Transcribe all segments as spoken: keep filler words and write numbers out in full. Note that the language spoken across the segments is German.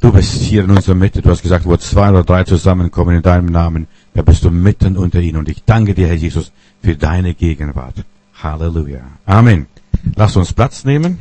Du bist hier in unserer Mitte. Du hast gesagt, wo zwei oder drei zusammenkommen in deinem Namen, da bist du mitten unter ihnen. Und ich danke dir, Herr Jesus, für deine Gegenwart. Halleluja. Amen. Lass uns Platz nehmen.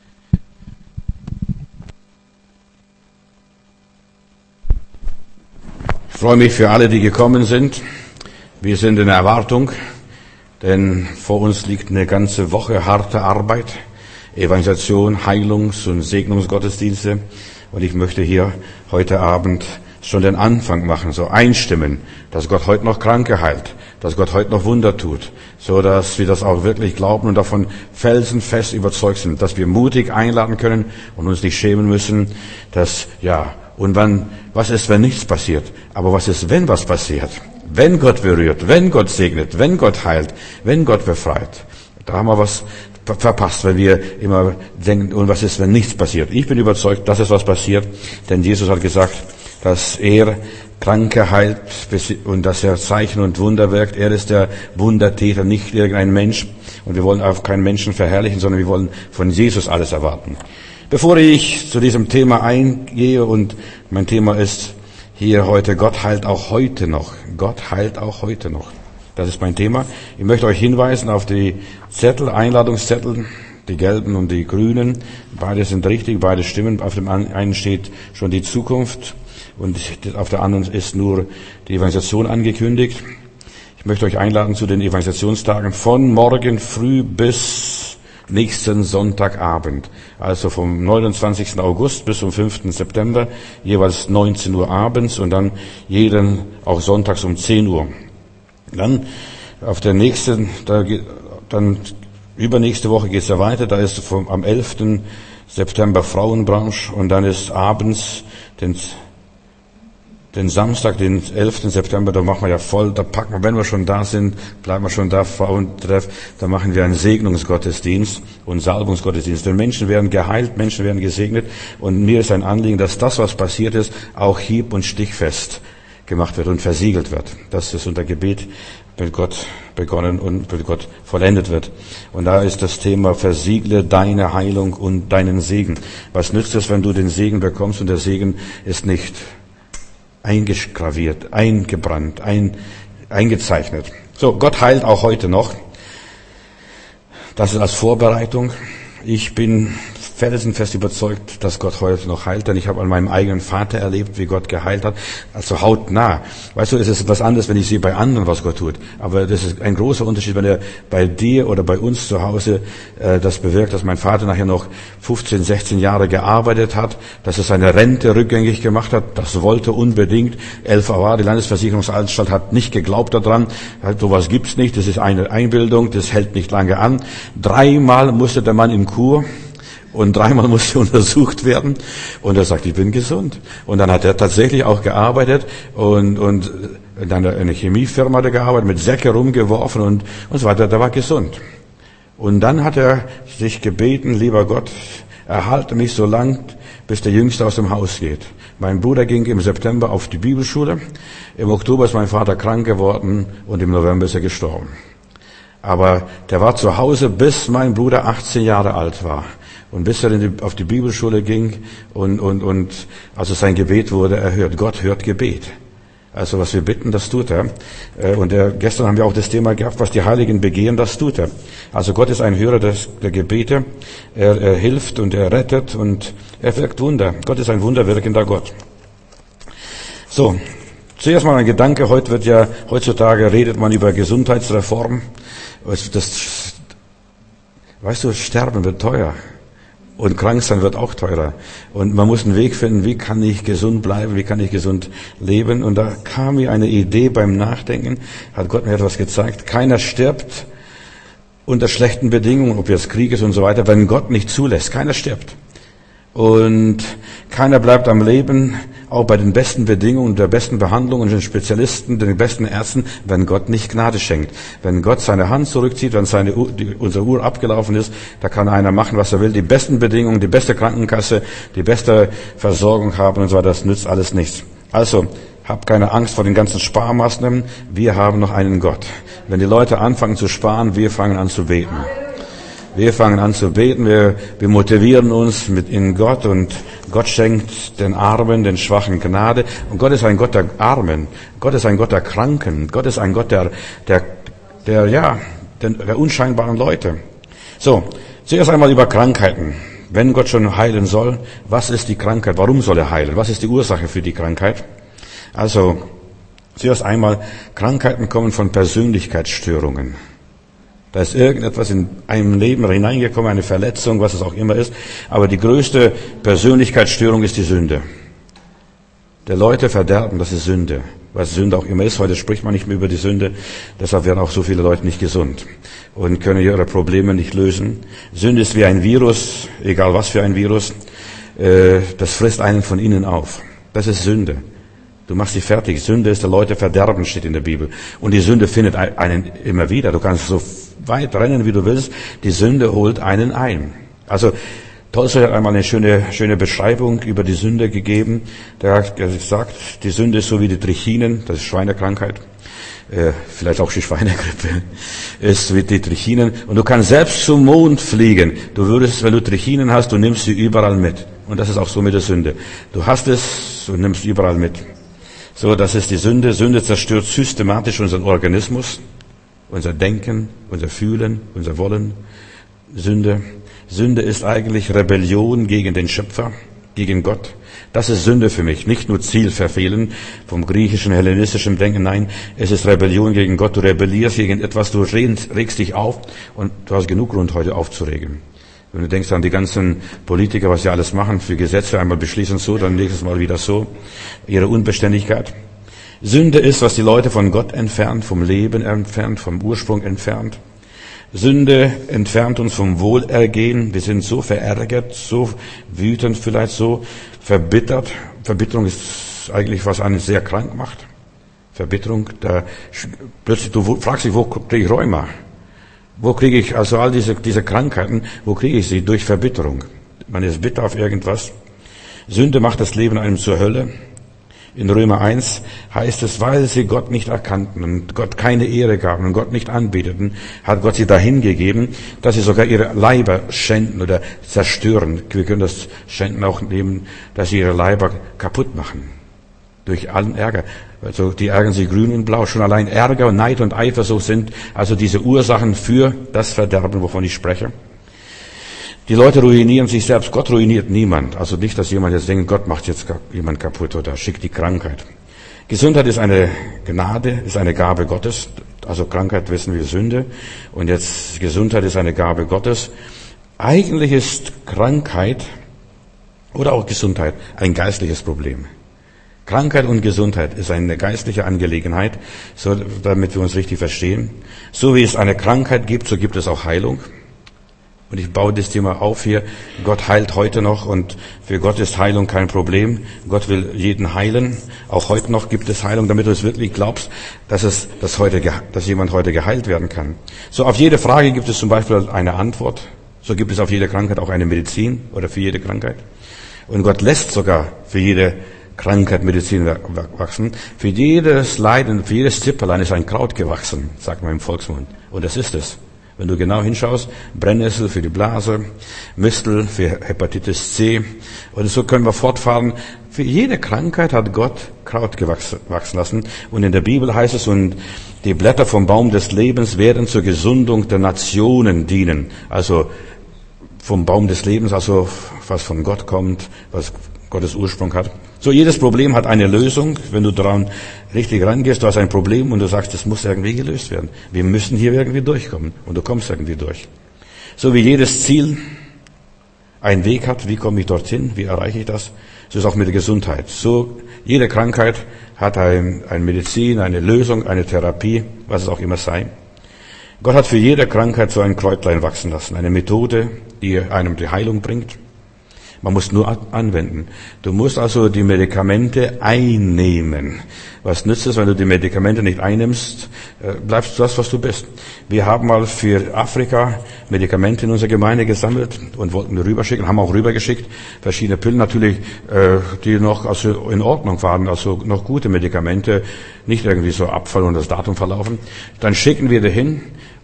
Ich freue mich für alle, die gekommen sind. Wir sind in Erwartung, denn vor uns liegt eine ganze Woche harte Arbeit. Evangelisation, Heilungs- und Segnungsgottesdienste. Und ich möchte hier heute Abend schon den Anfang machen, so einstimmen, dass Gott heute noch Kranke heilt, dass Gott heute noch Wunder tut, so dass wir das auch wirklich glauben und davon felsenfest überzeugt sind, dass wir mutig einladen können und uns nicht schämen müssen, dass, ja, und wann, was ist, wenn nichts passiert? Aber was ist, wenn was passiert? Wenn Gott berührt, wenn Gott segnet, wenn Gott heilt, wenn Gott befreit. Da haben wir was verpasst, wenn wir immer denken, und was ist, wenn nichts passiert? Ich bin überzeugt, dass es was passiert, denn Jesus hat gesagt, dass er Kranke heilt und dass er Zeichen und Wunder wirkt. Er ist der Wundertäter, nicht irgendein Mensch. Und wir wollen auch keinen Menschen verherrlichen, sondern wir wollen von Jesus alles erwarten. Bevor ich zu diesem Thema eingehe, und mein Thema ist hier heute, Gott heilt auch heute noch. Gott heilt auch heute noch. Das ist mein Thema. Ich möchte euch hinweisen auf die Zettel, Einladungszettel, die gelben und die grünen. Beide sind richtig, beide stimmen. Auf dem einen steht schon die Zukunft und auf der anderen ist nur die Evangelisation angekündigt. Ich möchte euch einladen zu den Evangelisationstagen von morgen früh bis nächsten Sonntagabend. Also vom neunundzwanzigsten August bis zum fünften September, jeweils neunzehn Uhr abends und dann jeden auch sonntags um zehn Uhr. Dann auf der nächsten, da, dann übernächste Woche geht's ja weiter. Da ist vom, am elften September Frauenbranche und dann ist abends den, den Samstag, den elften September, da machen wir ja voll, da packen wir, wenn wir schon da sind, bleiben wir schon da, Frauentreff, da machen wir einen Segnungsgottesdienst und Salbungsgottesdienst. Denn Menschen werden geheilt, Menschen werden gesegnet und mir ist ein Anliegen, dass das, was passiert ist, auch hieb- und stichfest gemacht wird und versiegelt wird. Dass es unter Gebet mit Gott begonnen und mit Gott vollendet wird. Und da ist das Thema, versiegle deine Heilung und deinen Segen. Was nützt es, wenn du den Segen bekommst und der Segen ist nicht eingegraviert, eingebrannt, ein, eingezeichnet. So, Gott heilt auch heute noch. Das ist als Vorbereitung. Ich bin felsenfest überzeugt, dass Gott heute noch heilt, denn ich habe an meinem eigenen Vater erlebt, wie Gott geheilt hat, also hautnah. Weißt du, es ist was anderes, wenn ich sehe bei anderen, was Gott tut, aber das ist ein großer Unterschied, wenn er bei dir oder bei uns zu Hause äh, das bewirkt, dass mein Vater nachher noch fünfzehn, sechzehn Jahre gearbeitet hat, dass er seine Rente rückgängig gemacht hat, das wollte unbedingt. L V A, die Landesversicherungsanstalt, hat nicht geglaubt daran, sowas gibt's nicht, das ist eine Einbildung, das hält nicht lange an. Dreimal musste der Mann in Kur, und dreimal musste untersucht werden. Und er sagt, ich bin gesund. Und dann hat er tatsächlich auch gearbeitet und, und dann eine Chemiefirma hat er gearbeitet, mit Säcke rumgeworfen und, und so weiter. Der war gesund. Und dann hat er sich gebeten, lieber Gott, erhalte mich so lang, bis der Jüngste aus dem Haus geht. Mein Bruder ging im September auf die Bibelschule. Im Oktober ist mein Vater krank geworden und im November ist er gestorben. Aber der war zu Hause, bis mein Bruder achtzehn Jahre alt war. Und bis er in die, auf die Bibelschule ging und, und, und also sein Gebet wurde erhört. Gott hört Gebet. Also was wir bitten, das tut er. Und er, gestern haben wir auch das Thema gehabt, was die Heiligen begehen, das tut er. Also Gott ist ein Hörer des, der Gebete. Er, er hilft und er rettet und er wirkt Wunder. Gott ist ein wunderwirkender Gott. So, zuerst mal ein Gedanke. Heute wird ja, heutzutage redet man über Gesundheitsreform. Das, weißt du, Sterben wird teuer. Und krank sein wird auch teurer. Und man muss einen Weg finden, wie kann ich gesund bleiben, wie kann ich gesund leben. Und da kam mir eine Idee beim Nachdenken, hat Gott mir etwas gezeigt. Keiner stirbt unter schlechten Bedingungen, ob jetzt Krieg ist und so weiter, wenn Gott nicht zulässt. Keiner stirbt. Und keiner bleibt am Leben, auch bei den besten Bedingungen, der besten Behandlung und den Spezialisten, den besten Ärzten, wenn Gott nicht Gnade schenkt. Wenn Gott seine Hand zurückzieht, wenn seine Uhr, die, unsere Uhr abgelaufen ist, da kann einer machen, was er will. Die besten Bedingungen, die beste Krankenkasse, die beste Versorgung haben und so weiter, das nützt alles nichts. Also, hab keine Angst vor den ganzen Sparmaßnahmen. Wir haben noch einen Gott. Wenn die Leute anfangen zu sparen, wir fangen an zu beten. Wir fangen an zu beten, wir, wir motivieren uns mit in Gott und Gott schenkt den Armen, den Schwachen Gnade. Und Gott ist ein Gott der Armen, Gott ist ein Gott der Kranken, Gott ist ein Gott der, der, der, ja, der, der unscheinbaren Leute. So, zuerst einmal über Krankheiten. Wenn Gott schon heilen soll, was ist die Krankheit? Warum soll er heilen? Was ist die Ursache für die Krankheit? Also, zuerst einmal, Krankheiten kommen von Persönlichkeitsstörungen. Da ist irgendetwas in einem Leben hineingekommen, eine Verletzung, was es auch immer ist. Aber die größte Persönlichkeitsstörung ist die Sünde. Der Leute verderben, das ist Sünde. Was Sünde auch immer ist. Heute spricht man nicht mehr über die Sünde. Deshalb werden auch so viele Leute nicht gesund und können ihre Probleme nicht lösen. Sünde ist wie ein Virus, egal was für ein Virus. Das frisst einen von innen auf. Das ist Sünde. Du machst dich fertig. Sünde ist der Leute Verderben, steht in der Bibel. Und die Sünde findet einen immer wieder. Du kannst so weit rennen, wie du willst. Die Sünde holt einen ein. Also Tolstoi hat einmal eine schöne, schöne Beschreibung über die Sünde gegeben. Der hat gesagt, die Sünde ist so wie die Trichinen, das ist Schweinekrankheit, äh, vielleicht auch die Schweinegrippe, ist wie die Trichinen. Und du kannst selbst zum Mond fliegen. Du würdest, wenn du Trichinen hast, du nimmst sie überall mit. Und das ist auch so mit der Sünde. Du hast es und nimmst überall mit. So, das ist die Sünde. Sünde zerstört systematisch unseren Organismus, unser Denken, unser Fühlen, unser Wollen. Sünde. Sünde ist eigentlich Rebellion gegen den Schöpfer, gegen Gott. Das ist Sünde für mich. Nicht nur Ziel verfehlen vom griechischen, hellenistischen Denken. Nein, es ist Rebellion gegen Gott. Du rebellierst gegen etwas, du regst dich auf und du hast genug Grund, heute aufzuregen. Wenn du denkst an die ganzen Politiker, was sie alles machen, für Gesetze, einmal beschließen so, dann nächstes Mal wieder so, ihre Unbeständigkeit. Sünde ist, was die Leute von Gott entfernt, vom Leben entfernt, vom Ursprung entfernt. Sünde entfernt uns vom Wohlergehen. Wir sind so verärgert, so wütend, vielleicht so verbittert. Verbitterung ist eigentlich, was einen sehr krank macht. Verbitterung, da plötzlich, du fragst dich, wo kriege ich Rheuma? Wo kriege ich also all diese, diese Krankheiten, wo kriege ich sie? Durch Verbitterung. Man ist bitter auf irgendwas. Sünde macht das Leben einem zur Hölle. In Römer eins heißt es, weil sie Gott nicht erkannten und Gott keine Ehre gaben und Gott nicht anbeteten, hat Gott sie dahin gegeben, dass sie sogar ihre Leiber schänden oder zerstören. Wir können das Schänden auch nehmen, dass sie ihre Leiber kaputt machen. Durch allen Ärger. Also die ärgern sich grün und blau. Schon allein Ärger, Neid und Eifersucht sind also diese Ursachen für das Verderben, wovon ich spreche. Die Leute ruinieren sich selbst. Gott ruiniert niemand. Also nicht, dass jemand jetzt denkt, Gott macht jetzt jemand kaputt oder schickt die Krankheit. Gesundheit ist eine Gnade, ist eine Gabe Gottes. Also Krankheit wissen wir Sünde. Und jetzt Gesundheit ist eine Gabe Gottes. Eigentlich ist Krankheit oder auch Gesundheit ein geistliches Problem. Krankheit und Gesundheit ist eine geistliche Angelegenheit, so damit wir uns richtig verstehen. So wie es eine Krankheit gibt, so gibt es auch Heilung. Und ich baue das Thema auf hier. Gott heilt heute noch und für Gott ist Heilung kein Problem. Gott will jeden heilen. Auch heute noch gibt es Heilung, damit du es wirklich glaubst, dass es, dass heute, dass jemand heute geheilt werden kann. So auf jede Frage gibt es zum Beispiel eine Antwort. So gibt es auf jede Krankheit auch eine Medizin oder für jede Krankheit. Und Gott lässt sogar für jede Krankheit Medizin wachsen. Für jedes Leiden, für jedes Zipperlein ist ein Kraut gewachsen, sagt man im Volksmund. Und das ist es. Wenn du genau hinschaust, Brennnessel für die Blase, Mistel für Hepatitis C. Und so können wir fortfahren. Für jede Krankheit hat Gott Kraut gewachsen lassen. Und in der Bibel heißt es, und die Blätter vom Baum des Lebens werden zur Gesundung der Nationen dienen. Also vom Baum des Lebens, also was von Gott kommt, was Gottes Ursprung hat. So, jedes Problem hat eine Lösung. Wenn du daran richtig rangehst, du hast ein Problem und du sagst, das muss irgendwie gelöst werden. Wir müssen hier irgendwie durchkommen. Und du kommst irgendwie durch. So wie jedes Ziel einen Weg hat, wie komme ich dorthin, wie erreiche ich das, so ist auch mit der Gesundheit. So, jede Krankheit hat ein, eine Medizin, eine Lösung, eine Therapie, was es auch immer sei. Gott hat für jede Krankheit so ein Kräutlein wachsen lassen. Eine Methode, die einem die Heilung bringt. Man muss nur anwenden. Du musst also die Medikamente einnehmen. Was nützt es, wenn du die Medikamente nicht einnimmst? Bleibst du das, was du bist. Wir haben mal für Afrika Medikamente in unserer Gemeinde gesammelt und wollten rüberschicken, haben auch rübergeschickt. Verschiedene Pillen natürlich, die noch also in Ordnung waren, also noch gute Medikamente, nicht irgendwie so Abfall und das Datum verlaufen. Dann schicken wir die hin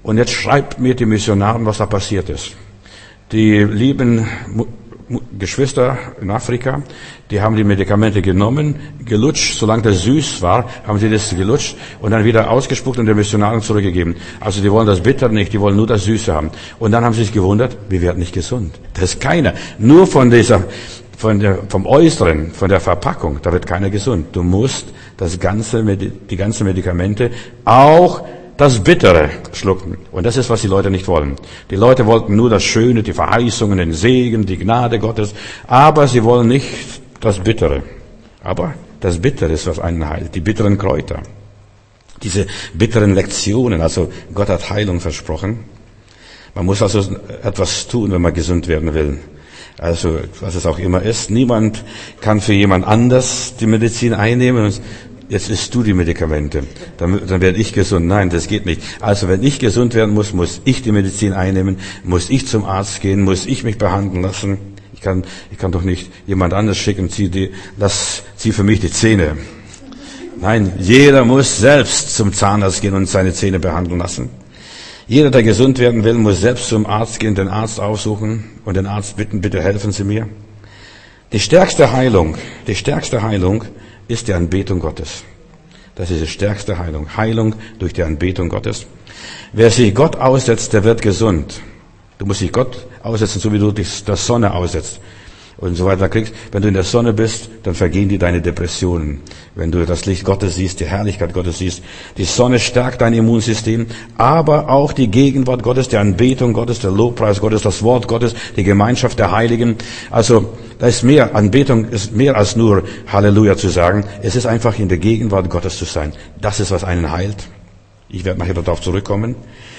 Und jetzt schreibt mir die Missionaren, was da passiert ist. Die lieben Geschwister in Afrika, die haben die Medikamente genommen, gelutscht, solange das süß war, haben sie das gelutscht und dann wieder ausgespuckt und den Missionaren zurückgegeben. Also die wollen das Bitter nicht, die wollen nur das Süße haben. Und dann haben sie sich gewundert, wir werden nicht gesund. Das ist keiner. Nur von dieser, von der, vom Äußeren, von der Verpackung, da wird keiner gesund. Du musst das ganze, die ganzen Medikamente, auch das Bittere schlucken. Und das ist, was die Leute nicht wollen. Die Leute wollten nur das Schöne, die Verheißungen, den Segen, die Gnade Gottes. Aber sie wollen nicht das Bittere. Aber das Bittere ist, was einen heilt. Die bitteren Kräuter. Diese bitteren Lektionen. Also Gott hat Heilung versprochen. Man muss also etwas tun, wenn man gesund werden will. Also, was es auch immer ist. Niemand kann für jemand anders die Medizin einnehmen. Jetzt isst du die Medikamente, dann, dann werde ich gesund. Nein, das geht nicht. Also wenn ich gesund werden muss, muss ich die Medizin einnehmen, muss ich zum Arzt gehen, muss ich mich behandeln lassen. Ich kann, ich kann doch nicht jemand anders schicken, zieh die, lass, zieh für mich die Zähne. Nein, jeder muss selbst zum Zahnarzt gehen und seine Zähne behandeln lassen. Jeder, der gesund werden will, muss selbst zum Arzt gehen, den Arzt aufsuchen und den Arzt bitten, bitte helfen Sie mir. Die stärkste Heilung, die stärkste Heilung ist die Anbetung Gottes. Das ist die stärkste Heilung. Heilung durch die Anbetung Gottes. Wer sich Gott aussetzt, der wird gesund. Du musst dich Gott aussetzen, so wie du dich der Sonne aussetzt. Und so weiter kriegst. Wenn du in der Sonne bist, dann vergehen dir deine Depressionen. Wenn du das Licht Gottes siehst, die Herrlichkeit Gottes siehst. Die Sonne stärkt dein Immunsystem, aber auch die Gegenwart Gottes, die Anbetung Gottes, der Lobpreis Gottes, das Wort Gottes, die Gemeinschaft der Heiligen. Also, da ist mehr, Anbetung ist mehr als nur Halleluja zu sagen. Es ist einfach in der Gegenwart Gottes zu sein. Das ist, was einen heilt. Ich werde nachher darauf zurückkommen.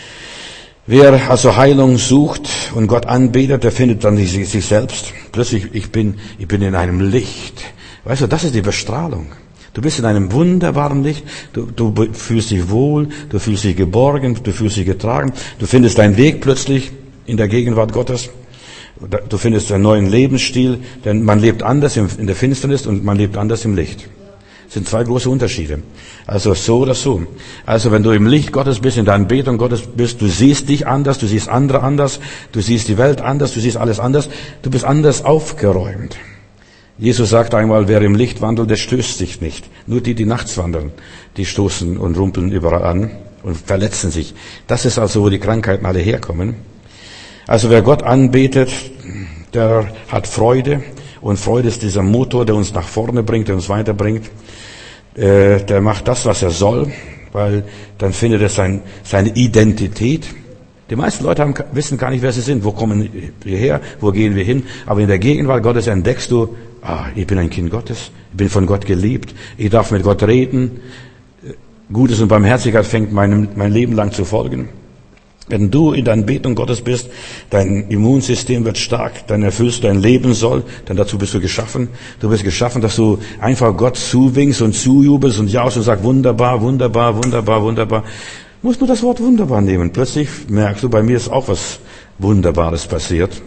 Wer also Heilung sucht und Gott anbetet, der findet dann sich, sich selbst. Plötzlich, ich bin, ich bin in einem Licht. Weißt du, das ist die Bestrahlung. Du bist in einem wunderbaren Licht. Du, du fühlst dich wohl, du fühlst dich geborgen, du fühlst dich getragen. Du findest deinen Weg plötzlich in der Gegenwart Gottes. Du findest einen neuen Lebensstil, denn man lebt anders in der Finsternis und man lebt anders im Licht. Das sind zwei große Unterschiede. Also so oder so. Also wenn du im Licht Gottes bist, in der Anbetung Gottes bist, du siehst dich anders, du siehst andere anders, du siehst die Welt anders, du siehst alles anders, du bist anders aufgeräumt. Jesus sagt einmal, wer im Licht wandelt, der stößt sich nicht. Nur die, die nachts wandeln, die stoßen und rumpeln überall an und verletzen sich. Das ist also, wo die Krankheiten alle herkommen. Also wer Gott anbetet, der hat Freude. Und Freude ist dieser Motor, der uns nach vorne bringt, der uns weiterbringt. Äh, der macht das, was er soll, weil dann findet er sein, seine Identität. Die meisten Leute haben, wissen gar nicht, wer sie sind. Wo kommen wir her? Wo gehen wir hin? Aber in der Gegenwart Gottes entdeckst du, ah, ich bin ein Kind Gottes. Ich bin von Gott geliebt. Ich darf mit Gott reden. Gutes und Barmherzigkeit fängt mein, mein Leben lang zu folgen. Wenn du in der Anbetung Gottes bist, dein Immunsystem wird stark, dann erfüllst du dein Leben soll, denn dazu bist du geschaffen. Du bist geschaffen, dass du einfach Gott zuwinkst und zujubelst und jaust und sagst, wunderbar, wunderbar, wunderbar, wunderbar. Du musst nur das Wort wunderbar nehmen. Plötzlich merkst du, bei mir ist auch was Wunderbares passiert.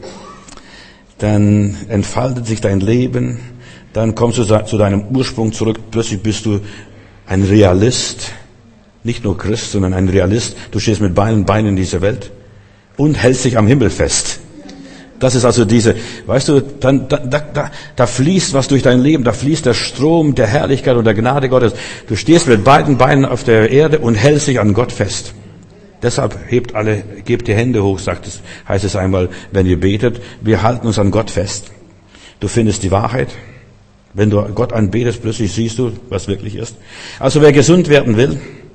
Dann entfaltet sich dein Leben, dann kommst du zu deinem Ursprung zurück. Plötzlich bist du ein Realist. Nicht nur Christ, sondern ein Realist. Du stehst mit beiden Beinen in dieser Welt und hältst dich am Himmel fest. Das ist also diese, weißt du, dann, da, da, da fließt was durch dein Leben, da fließt der Strom der Herrlichkeit und der Gnade Gottes. Du stehst mit beiden Beinen auf der Erde und hältst dich an Gott fest. Deshalb hebt alle, gebt die Hände hoch, sagt es, heißt es einmal, wenn ihr betet. Wir halten uns an Gott fest. Du findest die Wahrheit. Wenn du Gott anbetest, plötzlich siehst du, was wirklich ist. Also wer gesund werden will,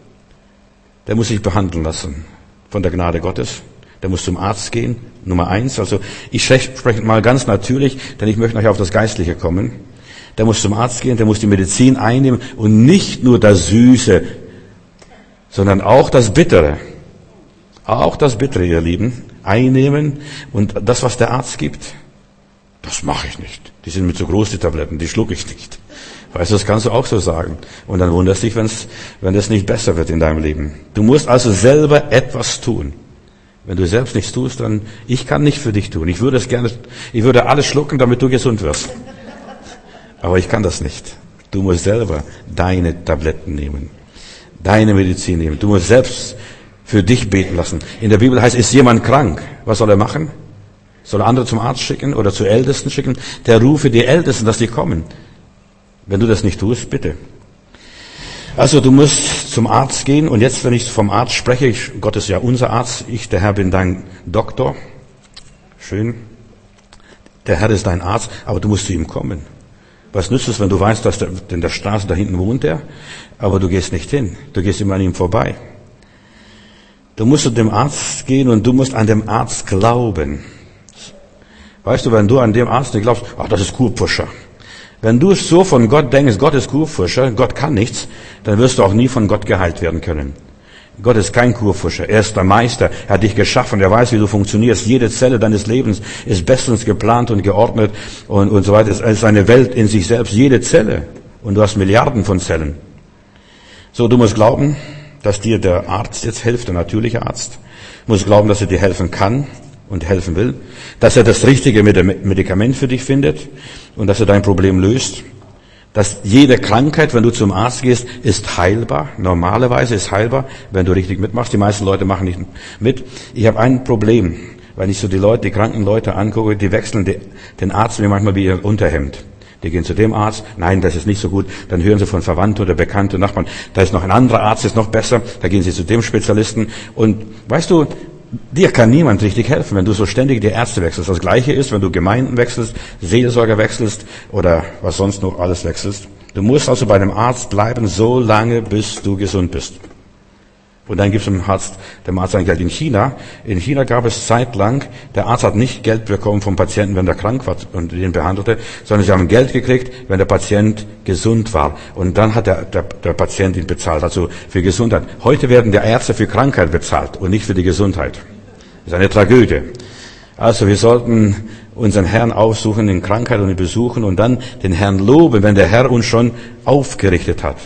der muss sich behandeln lassen von der Gnade Gottes. Der muss zum Arzt gehen. Nummer eins. Also ich spreche mal ganz natürlich, denn ich möchte nachher auf das Geistliche kommen. Der muss zum Arzt gehen, der muss die Medizin einnehmen und nicht nur das Süße, sondern auch das Bittere. Auch das Bittere, ihr Lieben, einnehmen. Und das, was der Arzt gibt, das mache ich nicht. Die sind mir zu groß, die Tabletten, die schlucke ich nicht. Weißt du, das kannst du auch so sagen. Und dann wunderst dich, wenn's, wenn es nicht besser wird in deinem Leben. Du musst also selber etwas tun. Wenn du selbst nichts tust, dann, ich kann nicht für dich tun. Ich würde es gerne, ich würde alles schlucken, damit du gesund wirst. Aber ich kann das nicht. Du musst selber deine Tabletten nehmen. Deine Medizin nehmen. Du musst selbst für dich beten lassen. In der Bibel heißt, ist jemand krank, was soll er machen? Soll er andere zum Arzt schicken oder zu Ältesten schicken? Der rufe die Ältesten, dass die kommen. Wenn du das nicht tust, bitte. Also du musst zum Arzt gehen, und jetzt, wenn ich vom Arzt spreche, ich, Gott ist ja unser Arzt, ich, der Herr, bin dein Doktor. Schön. Der Herr ist dein Arzt, aber du musst zu ihm kommen. Was nützt es, wenn du weißt, dass der, in der Straße da hinten wohnt er, aber du gehst nicht hin. Du gehst immer an ihm vorbei. Du musst zu dem Arzt gehen und du musst an dem Arzt glauben. Weißt du, wenn du an dem Arzt nicht glaubst, ach, das ist Kurpfuscher. Wenn du so von Gott denkst, Gott ist Kurpfuscher, Gott kann nichts, dann wirst du auch nie von Gott geheilt werden können. Gott ist kein Kurpfuscher, er ist der Meister, er hat dich geschaffen, er weiß, wie du funktionierst. Jede Zelle deines Lebens ist bestens geplant und geordnet und, und so weiter. Es ist eine Welt in sich selbst, jede Zelle. Und du hast Milliarden von Zellen. So, du musst glauben, dass dir der Arzt jetzt hilft, der natürliche Arzt. Du musst glauben, dass er dir helfen kann und helfen will, dass er das richtige Medikament für dich findet und dass er dein Problem löst. Dass jede Krankheit, wenn du zum Arzt gehst, ist heilbar. Normalerweise ist heilbar, wenn du richtig mitmachst. Die meisten Leute machen nicht mit. Ich habe ein Problem, wenn ich so die Leute, die kranken Leute angucke, die wechseln den Arzt mir manchmal wie ihr Unterhemd. Die gehen zu dem Arzt, nein, das ist nicht so gut. Dann hören sie von Verwandten oder Bekannten, Nachbarn, da ist noch ein anderer Arzt, ist noch besser. Da gehen sie zu dem Spezialisten. Und weißt du, dir kann niemand richtig helfen, wenn du so ständig die Ärzte wechselst. Das Gleiche ist, wenn du Gemeinden wechselst, Seelsorger wechselst oder was sonst noch alles wechselst. Du musst also bei dem Arzt bleiben, so lange, bis du gesund bist. Und dann gibt es dem Arzt, dem Arzt ein Geld. In China, in China gab es zeitlang, der Arzt hat nicht Geld bekommen vom Patienten, wenn der krank war und ihn behandelte, sondern sie haben Geld gekriegt, wenn der Patient gesund war. Und dann hat der, der, der Patient ihn bezahlt, also für Gesundheit. Heute werden die Ärzte für Krankheit bezahlt und nicht für die Gesundheit. Das ist eine Tragödie. Also wir sollten unseren Herrn aufsuchen in Krankheit und ihn besuchen und dann den Herrn loben, wenn der Herr uns schon aufgerichtet hat.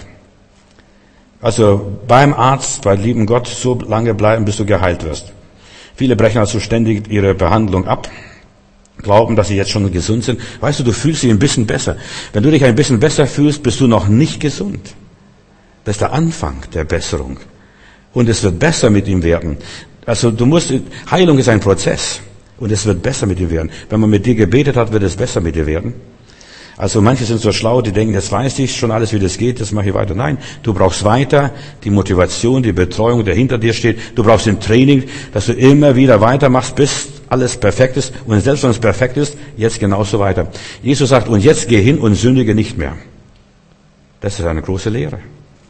Also beim Arzt, bei lieben Gott, so lange bleiben, bis du geheilt wirst. Viele brechen also ständig ihre Behandlung ab, glauben, dass sie jetzt schon gesund sind. Weißt du, du fühlst dich ein bisschen besser. Wenn du dich ein bisschen besser fühlst, bist du noch nicht gesund. Das ist der Anfang der Besserung. Und es wird besser mit ihm werden. Also du musst, Heilung ist ein Prozess. Und es wird besser mit dir werden. Wenn man mit dir gebetet hat, wird es besser mit dir werden. Also manche sind so schlau, die denken, jetzt weiß ich schon alles, wie das geht, das mache ich weiter. Nein, du brauchst weiter die Motivation, die Betreuung, der hinter dir steht. Du brauchst ein Training, dass du immer wieder weitermachst, bis alles perfekt ist. Und selbst wenn es perfekt ist, jetzt genauso weiter. Jesus sagt, und jetzt geh hin und sündige nicht mehr. Das ist eine große Lehre.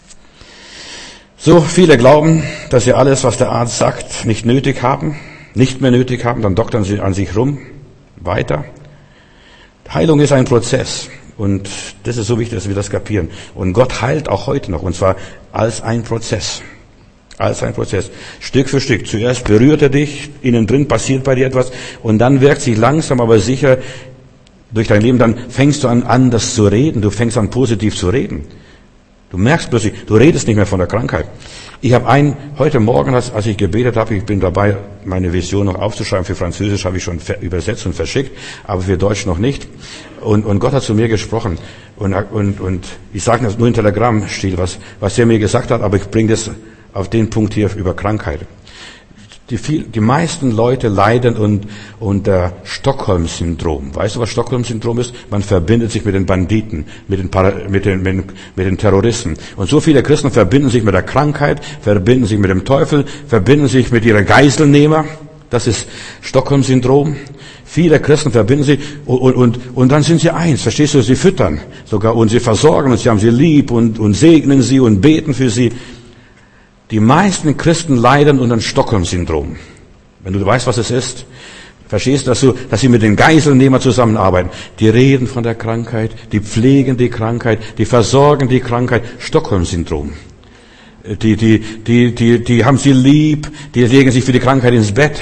So, viele glauben, dass sie alles, was der Arzt sagt, nicht nötig haben, nicht mehr nötig haben, dann doktern sie an sich rum, weiter. Heilung ist ein Prozess und das ist so wichtig, dass wir das kapieren. Und Gott heilt auch heute noch, und zwar als ein Prozess. Als ein Prozess. Stück für Stück. Zuerst berührt er dich, innen drin passiert bei dir etwas und dann wirkt sich langsam, aber sicher durch dein Leben. Dann fängst du an, anders zu reden. Du fängst an, positiv zu reden. Du merkst plötzlich, du redest nicht mehr von der Krankheit. Ich habe ein, heute Morgen, als ich gebetet habe, ich bin dabei, meine Vision noch aufzuschreiben. Für Französisch habe ich schon übersetzt und verschickt, aber für Deutsch noch nicht. Und, und Gott hat zu mir gesprochen. Und, und, und ich sage das nur in Telegram-Stil, was, was er mir gesagt hat, aber ich bringe das auf den Punkt hier über Krankheit. Die, viel, die meisten Leute leiden und, unter Stockholm-Syndrom. Weißt du, was Stockholm-Syndrom ist? Man verbindet sich mit den Banditen, mit den, Para, mit, den, mit, mit den Terroristen. Und so viele Christen verbinden sich mit der Krankheit, verbinden sich mit dem Teufel, verbinden sich mit ihren Geiselnehmer. Das ist Stockholm-Syndrom. Viele Christen verbinden sich und, und, und, und dann sind sie eins. Verstehst du? Sie füttern sogar und sie versorgen und sie haben sie lieb und, und segnen sie und beten für sie. Die meisten Christen leiden unter dem Stockholm-Syndrom. Wenn du weißt, was es ist, verstehst du, dass, du, dass sie mit den Geiselnehmern zusammenarbeiten. Die reden von der Krankheit, die pflegen die Krankheit, die versorgen die Krankheit. Stockholm-Syndrom. Die, die, die, die, die haben sie lieb, die legen sich für die Krankheit ins Bett.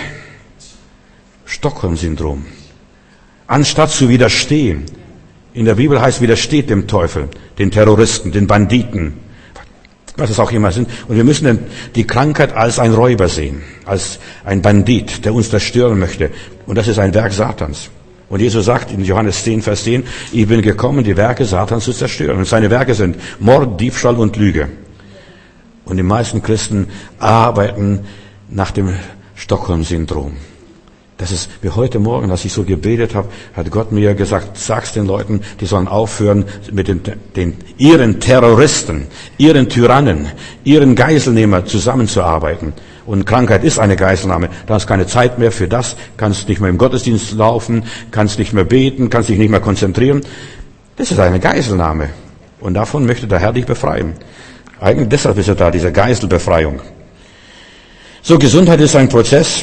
Stockholm-Syndrom. Anstatt zu widerstehen. In der Bibel heißt, widersteht dem Teufel, den Terroristen, den Banditen, was es auch immer sind. Und wir müssen die Krankheit als ein Räuber sehen, als ein Bandit, der uns zerstören möchte. Und das ist ein Werk Satans. Und Jesus sagt in Johannes zehn, Vers zehn, ich bin gekommen, die Werke Satans zu zerstören. Und seine Werke sind Mord, Diebstahl und Lüge. Und die meisten Christen arbeiten nach dem Stockholm-Syndrom. Das ist, wie heute Morgen, als ich so gebetet habe, hat Gott mir gesagt, sag's den Leuten, die sollen aufhören, mit den, den, ihren Terroristen, ihren Tyrannen, ihren Geiselnehmer zusammenzuarbeiten. Und Krankheit ist eine Geiselnahme. Da hast keine Zeit mehr für das, kannst nicht mehr im Gottesdienst laufen, kannst nicht mehr beten, kannst dich nicht mehr konzentrieren. Das ist eine Geiselnahme. Und davon möchte der Herr dich befreien. Eigentlich deshalb ist er da, diese Geiselbefreiung. So, Gesundheit ist ein Prozess.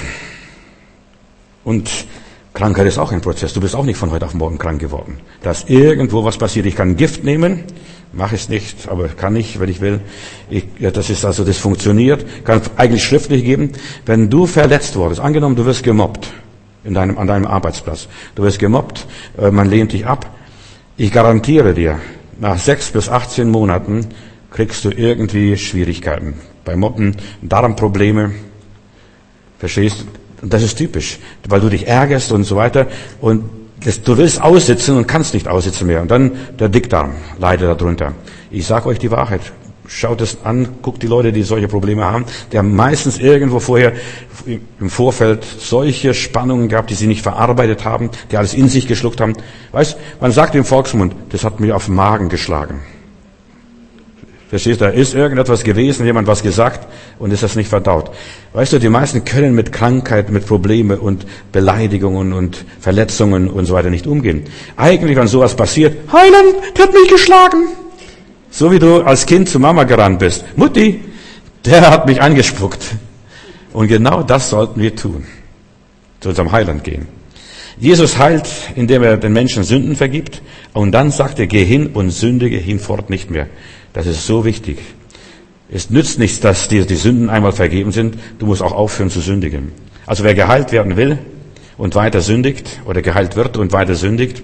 Und Krankheit ist auch ein Prozess. Du bist auch nicht von heute auf morgen krank geworden. Da ist irgendwo was passiert. Ich kann Gift nehmen, mache es nicht, aber kann ich, wenn ich will. Ich, ja, das ist also, das funktioniert. Kann eigentlich schriftlich geben. Wenn du verletzt wurdest, angenommen, du wirst gemobbt in deinem, an deinem Arbeitsplatz. Du wirst gemobbt, äh, man lehnt dich ab. Ich garantiere dir, nach sechs bis achtzehn Monaten kriegst du irgendwie Schwierigkeiten. Bei Mobben, Darmprobleme. Verstehst du? Und das ist typisch, weil du dich ärgerst und so weiter. Und das, du willst aussitzen und kannst nicht aussitzen mehr. Und dann der Dickdarm leidet darunter. Ich sage euch die Wahrheit. Schaut es an, guckt die Leute, die solche Probleme haben. Die haben meistens irgendwo vorher im Vorfeld solche Spannungen gehabt, die sie nicht verarbeitet haben, die alles in sich geschluckt haben. Weißt, man sagt im Volksmund, das hat mir auf den Magen geschlagen. Verstehst du, da ist irgendetwas gewesen, jemand was gesagt und ist das nicht verdaut. Weißt du, die meisten können mit Krankheit, mit Problemen und Beleidigungen und Verletzungen und so weiter nicht umgehen. Eigentlich, wenn sowas passiert, Heiland, der hat mich geschlagen. So wie du als Kind zu Mama gerannt bist. Mutti, der hat mich angespuckt. Und genau das sollten wir tun. Zu unserem Heiland gehen. Jesus heilt, indem er den Menschen Sünden vergibt. Und dann sagt er, geh hin und sündige hinfort nicht mehr. Das ist so wichtig. Es nützt nichts, dass dir die Sünden einmal vergeben sind. Du musst auch aufhören zu sündigen. Also wer geheilt werden will und weiter sündigt oder geheilt wird und weiter sündigt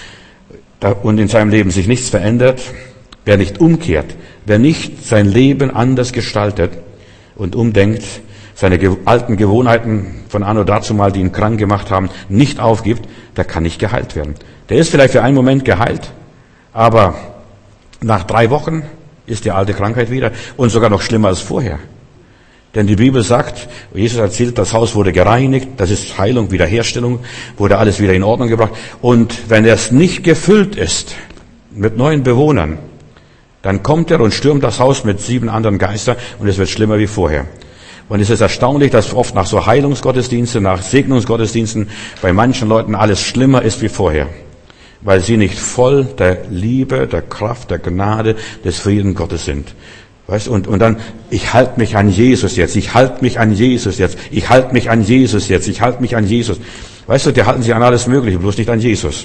und in seinem Leben sich nichts verändert, wer nicht umkehrt, wer nicht sein Leben anders gestaltet und umdenkt, seine alten Gewohnheiten von anno dazu mal, die ihn krank gemacht haben, nicht aufgibt, der kann nicht geheilt werden. Der ist vielleicht für einen Moment geheilt, aber nach drei Wochen ist die alte Krankheit wieder und sogar noch schlimmer als vorher. Denn die Bibel sagt, Jesus erzählt, das Haus wurde gereinigt, das ist Heilung, Wiederherstellung, wurde alles wieder in Ordnung gebracht. Und wenn es nicht gefüllt ist mit neuen Bewohnern, dann kommt er und stürmt das Haus mit sieben anderen Geistern und es wird schlimmer wie vorher. Und es ist erstaunlich, dass oft nach so Heilungsgottesdiensten, nach Segnungsgottesdiensten bei manchen Leuten alles schlimmer ist wie vorher. Weil sie nicht voll der Liebe, der Kraft, der Gnade, des Frieden Gottes sind. Weißt du, und, und dann, ich halte mich an Jesus jetzt, ich halte mich an Jesus jetzt, ich halte mich an Jesus jetzt, ich halte mich an Jesus. Weißt du, die halten sich an alles Mögliche, bloß nicht an Jesus.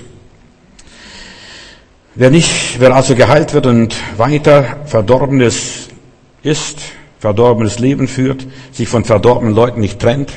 Wer nicht, wer also geheilt wird und weiter Verdorbenes ist, verdorbenes Leben führt, sich von verdorbenen Leuten nicht trennt,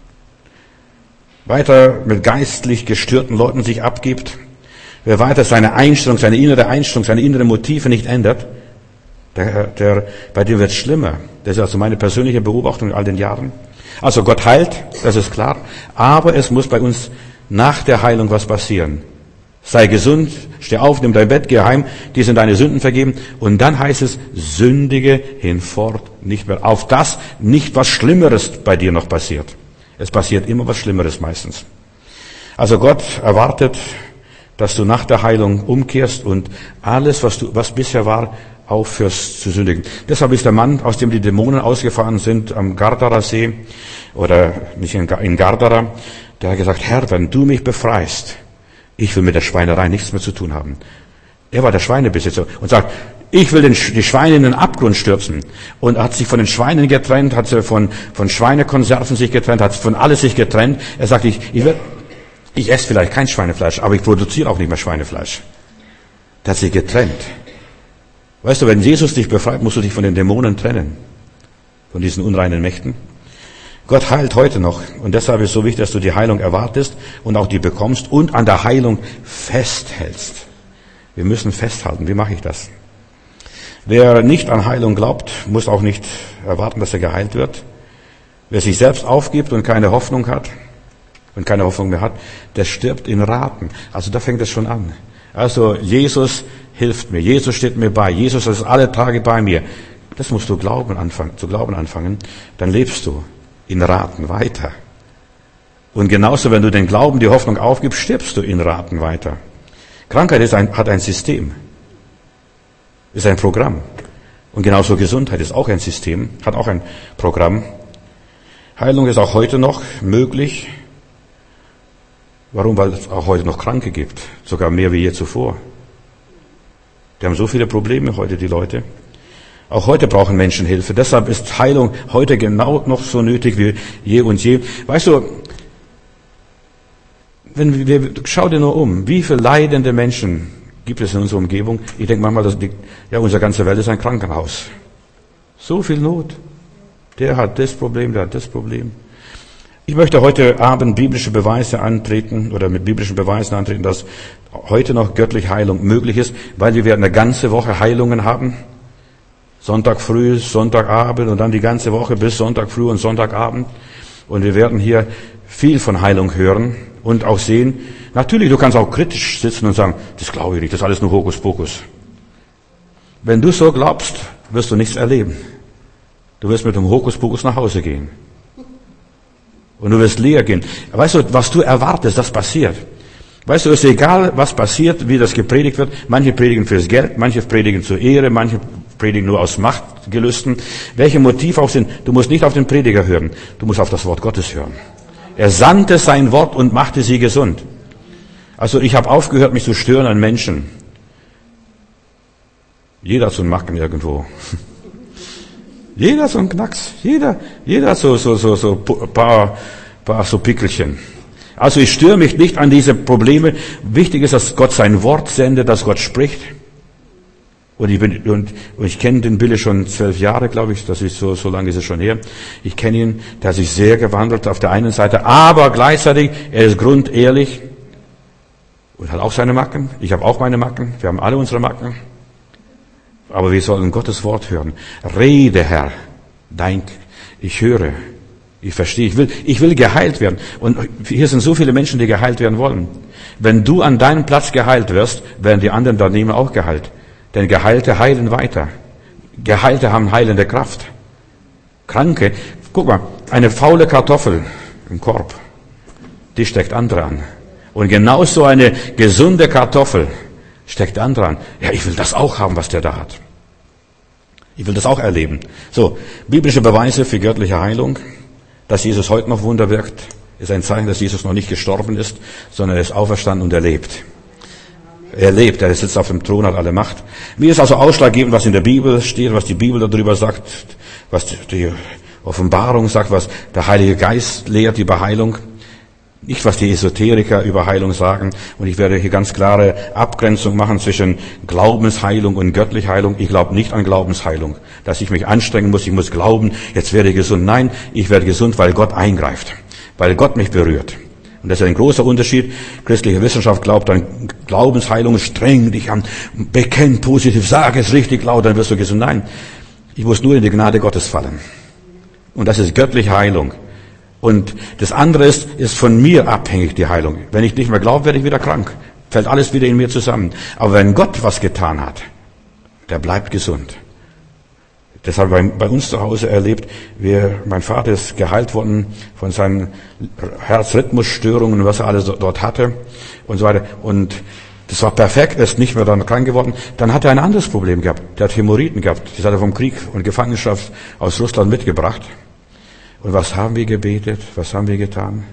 weiter mit geistlich gestörten Leuten sich abgibt, wer weiter seine Einstellung, seine innere Einstellung, seine inneren Motive nicht ändert, der, der, bei dem wird es schlimmer. Das ist also meine persönliche Beobachtung in all den Jahren. Also Gott heilt, das ist klar, aber es muss bei uns nach der Heilung was passieren. Sei gesund, steh auf, nimm dein Bett, geh heim, dir sind deine Sünden vergeben. Und dann heißt es, sündige hinfort nicht mehr. Auf das nicht was Schlimmeres bei dir noch passiert. Es passiert immer was Schlimmeres meistens. Also Gott erwartet, dass du nach der Heilung umkehrst und alles, was du, was bisher war, aufhörst zu sündigen. Deshalb ist der Mann, aus dem die Dämonen ausgefahren sind, am Gardarer See, oder nicht in Gardara, der hat gesagt, Herr, wenn du mich befreist, ich will mit der Schweinerei nichts mehr zu tun haben. Er war der Schweinebesitzer und sagt, ich will den, die Schweine in den Abgrund stürzen. Und er hat sich von den Schweinen getrennt, hat sich von, von Schweinekonserven sich getrennt, hat von alles sich getrennt. Er sagt, ich, ich will, Ich esse vielleicht kein Schweinefleisch, aber ich produziere auch nicht mehr Schweinefleisch. Der hat sich getrennt. Weißt du, wenn Jesus dich befreit, musst du dich von den Dämonen trennen. Von diesen unreinen Mächten. Gott heilt heute noch. Und deshalb ist es so wichtig, dass du die Heilung erwartest und auch die bekommst und an der Heilung festhältst. Wir müssen festhalten. Wie mache ich das? Wer nicht an Heilung glaubt, muss auch nicht erwarten, dass er geheilt wird. Wer sich selbst aufgibt und keine Hoffnung hat, und keine Hoffnung mehr hat, der stirbt in Raten. Also da fängt es schon an. Also Jesus hilft mir, Jesus steht mir bei, Jesus ist alle Tage bei mir. Das musst du glauben anfangen, zu glauben anfangen. Dann lebst du in Raten weiter. Und genauso, wenn du den Glauben, die Hoffnung aufgibst, stirbst du in Raten weiter. Krankheit ist ein, hat ein System. Ist ein Programm. Und genauso Gesundheit ist auch ein System, hat auch ein Programm. Heilung ist auch heute noch möglich. Warum? Weil es auch heute noch Kranke gibt. Sogar mehr wie je zuvor. Die haben so viele Probleme heute, die Leute. Auch heute brauchen Menschen Hilfe. Deshalb ist Heilung heute genau noch so nötig wie je und je. Weißt du, wenn wir, schau dir nur um, wie viele leidende Menschen gibt es in unserer Umgebung? Ich denke manchmal, dass die, ja, unsere ganze Welt ist ein Krankenhaus. So viel Not. Der hat das Problem, der hat das Problem. Ich möchte heute Abend biblische Beweise antreten oder mit biblischen Beweisen antreten, dass heute noch göttliche Heilung möglich ist, weil wir werden eine ganze Woche Heilungen haben. Sonntag früh, Sonntagabend und dann die ganze Woche bis Sonntag früh und Sonntagabend. Und wir werden hier viel von Heilung hören und auch sehen. Natürlich, du kannst auch kritisch sitzen und sagen, das glaube ich nicht, das ist alles nur Hokuspokus. Wenn du so glaubst, wirst du nichts erleben. Du wirst mit dem Hokuspokus nach Hause gehen. Und du wirst leer gehen. Weißt du, was du erwartest, das passiert. Weißt du, es ist egal, was passiert, wie das gepredigt wird. Manche predigen fürs Geld, manche predigen zur Ehre, manche predigen nur aus Machtgelüsten. Welche Motive auch sind, du musst nicht auf den Prediger hören, du musst auf das Wort Gottes hören. Er sandte sein Wort und machte sie gesund. Also ich habe aufgehört, mich zu stören an Menschen. Jeder hat so einen Macken irgendwo. Jeder hat so einen Knacks. Jeder, jeder hat so, so, so, so paar, paar so Pickelchen. Also ich störe mich nicht an diese Probleme. Wichtig ist, dass Gott sein Wort sendet, dass Gott spricht. Und ich bin, und, und ich kenne den Billy schon zwölf Jahre, glaube ich. Das ist so, so lange ist es schon her. Ich kenne ihn. Der hat sich sehr gewandelt auf der einen Seite. Aber gleichzeitig, er ist grundehrlich. Und hat auch seine Macken. Ich habe auch meine Macken. Wir haben alle unsere Macken. Aber wir sollen Gottes Wort hören. Rede, Herr. Dein, ich höre. Ich verstehe. Ich will, ich will geheilt werden. Und hier sind so viele Menschen, die geheilt werden wollen. Wenn du an deinem Platz geheilt wirst, werden die anderen daneben auch geheilt. Denn Geheilte heilen weiter. Geheilte haben heilende Kraft. Kranke, guck mal, eine faule Kartoffel im Korb, die steckt andere an. Und genauso eine gesunde Kartoffel steckt andere an. Ja, ich will das auch haben, was der da hat. Ich will das auch erleben. So, biblische Beweise für göttliche Heilung. Dass Jesus heute noch Wunder wirkt, ist ein Zeichen, dass Jesus noch nicht gestorben ist, sondern er ist auferstanden und er lebt. Er lebt, er sitzt auf dem Thron, hat alle Macht. Mir ist also ausschlaggebend, was in der Bibel steht, was die Bibel darüber sagt, was die Offenbarung sagt, was der Heilige Geist lehrt über Heilung. Nicht, was die Esoteriker über Heilung sagen. Und ich werde hier ganz klare Abgrenzung machen zwischen Glaubensheilung und göttlicher Heilung. Ich glaube nicht an Glaubensheilung, dass ich mich anstrengen muss, ich muss glauben, jetzt werde ich gesund. Nein, ich werde gesund, weil Gott eingreift, weil Gott mich berührt. Und das ist ein großer Unterschied. Christliche Wissenschaft glaubt an Glaubensheilung, streng dich an, bekenn positiv, sag es richtig laut, dann wirst du gesund. Nein, ich muss nur in die Gnade Gottes fallen. Und das ist göttliche Heilung. Und das andere ist, ist von mir abhängig, die Heilung. Wenn ich nicht mehr glaube, werde ich wieder krank. Fällt alles wieder in mir zusammen. Aber wenn Gott was getan hat, der bleibt gesund. Das habe ich bei uns zu Hause erlebt. Wir, mein Vater ist geheilt worden von seinen Herzrhythmusstörungen, was er alles dort hatte und so weiter. Und das war perfekt, er ist nicht mehr dann krank geworden. Dann hat er ein anderes Problem gehabt. Der hat Hämorrhoiden gehabt. Das hat er vom Krieg und Gefangenschaft aus Russland mitgebracht. Und was haben wir gebetet? Was haben wir getan?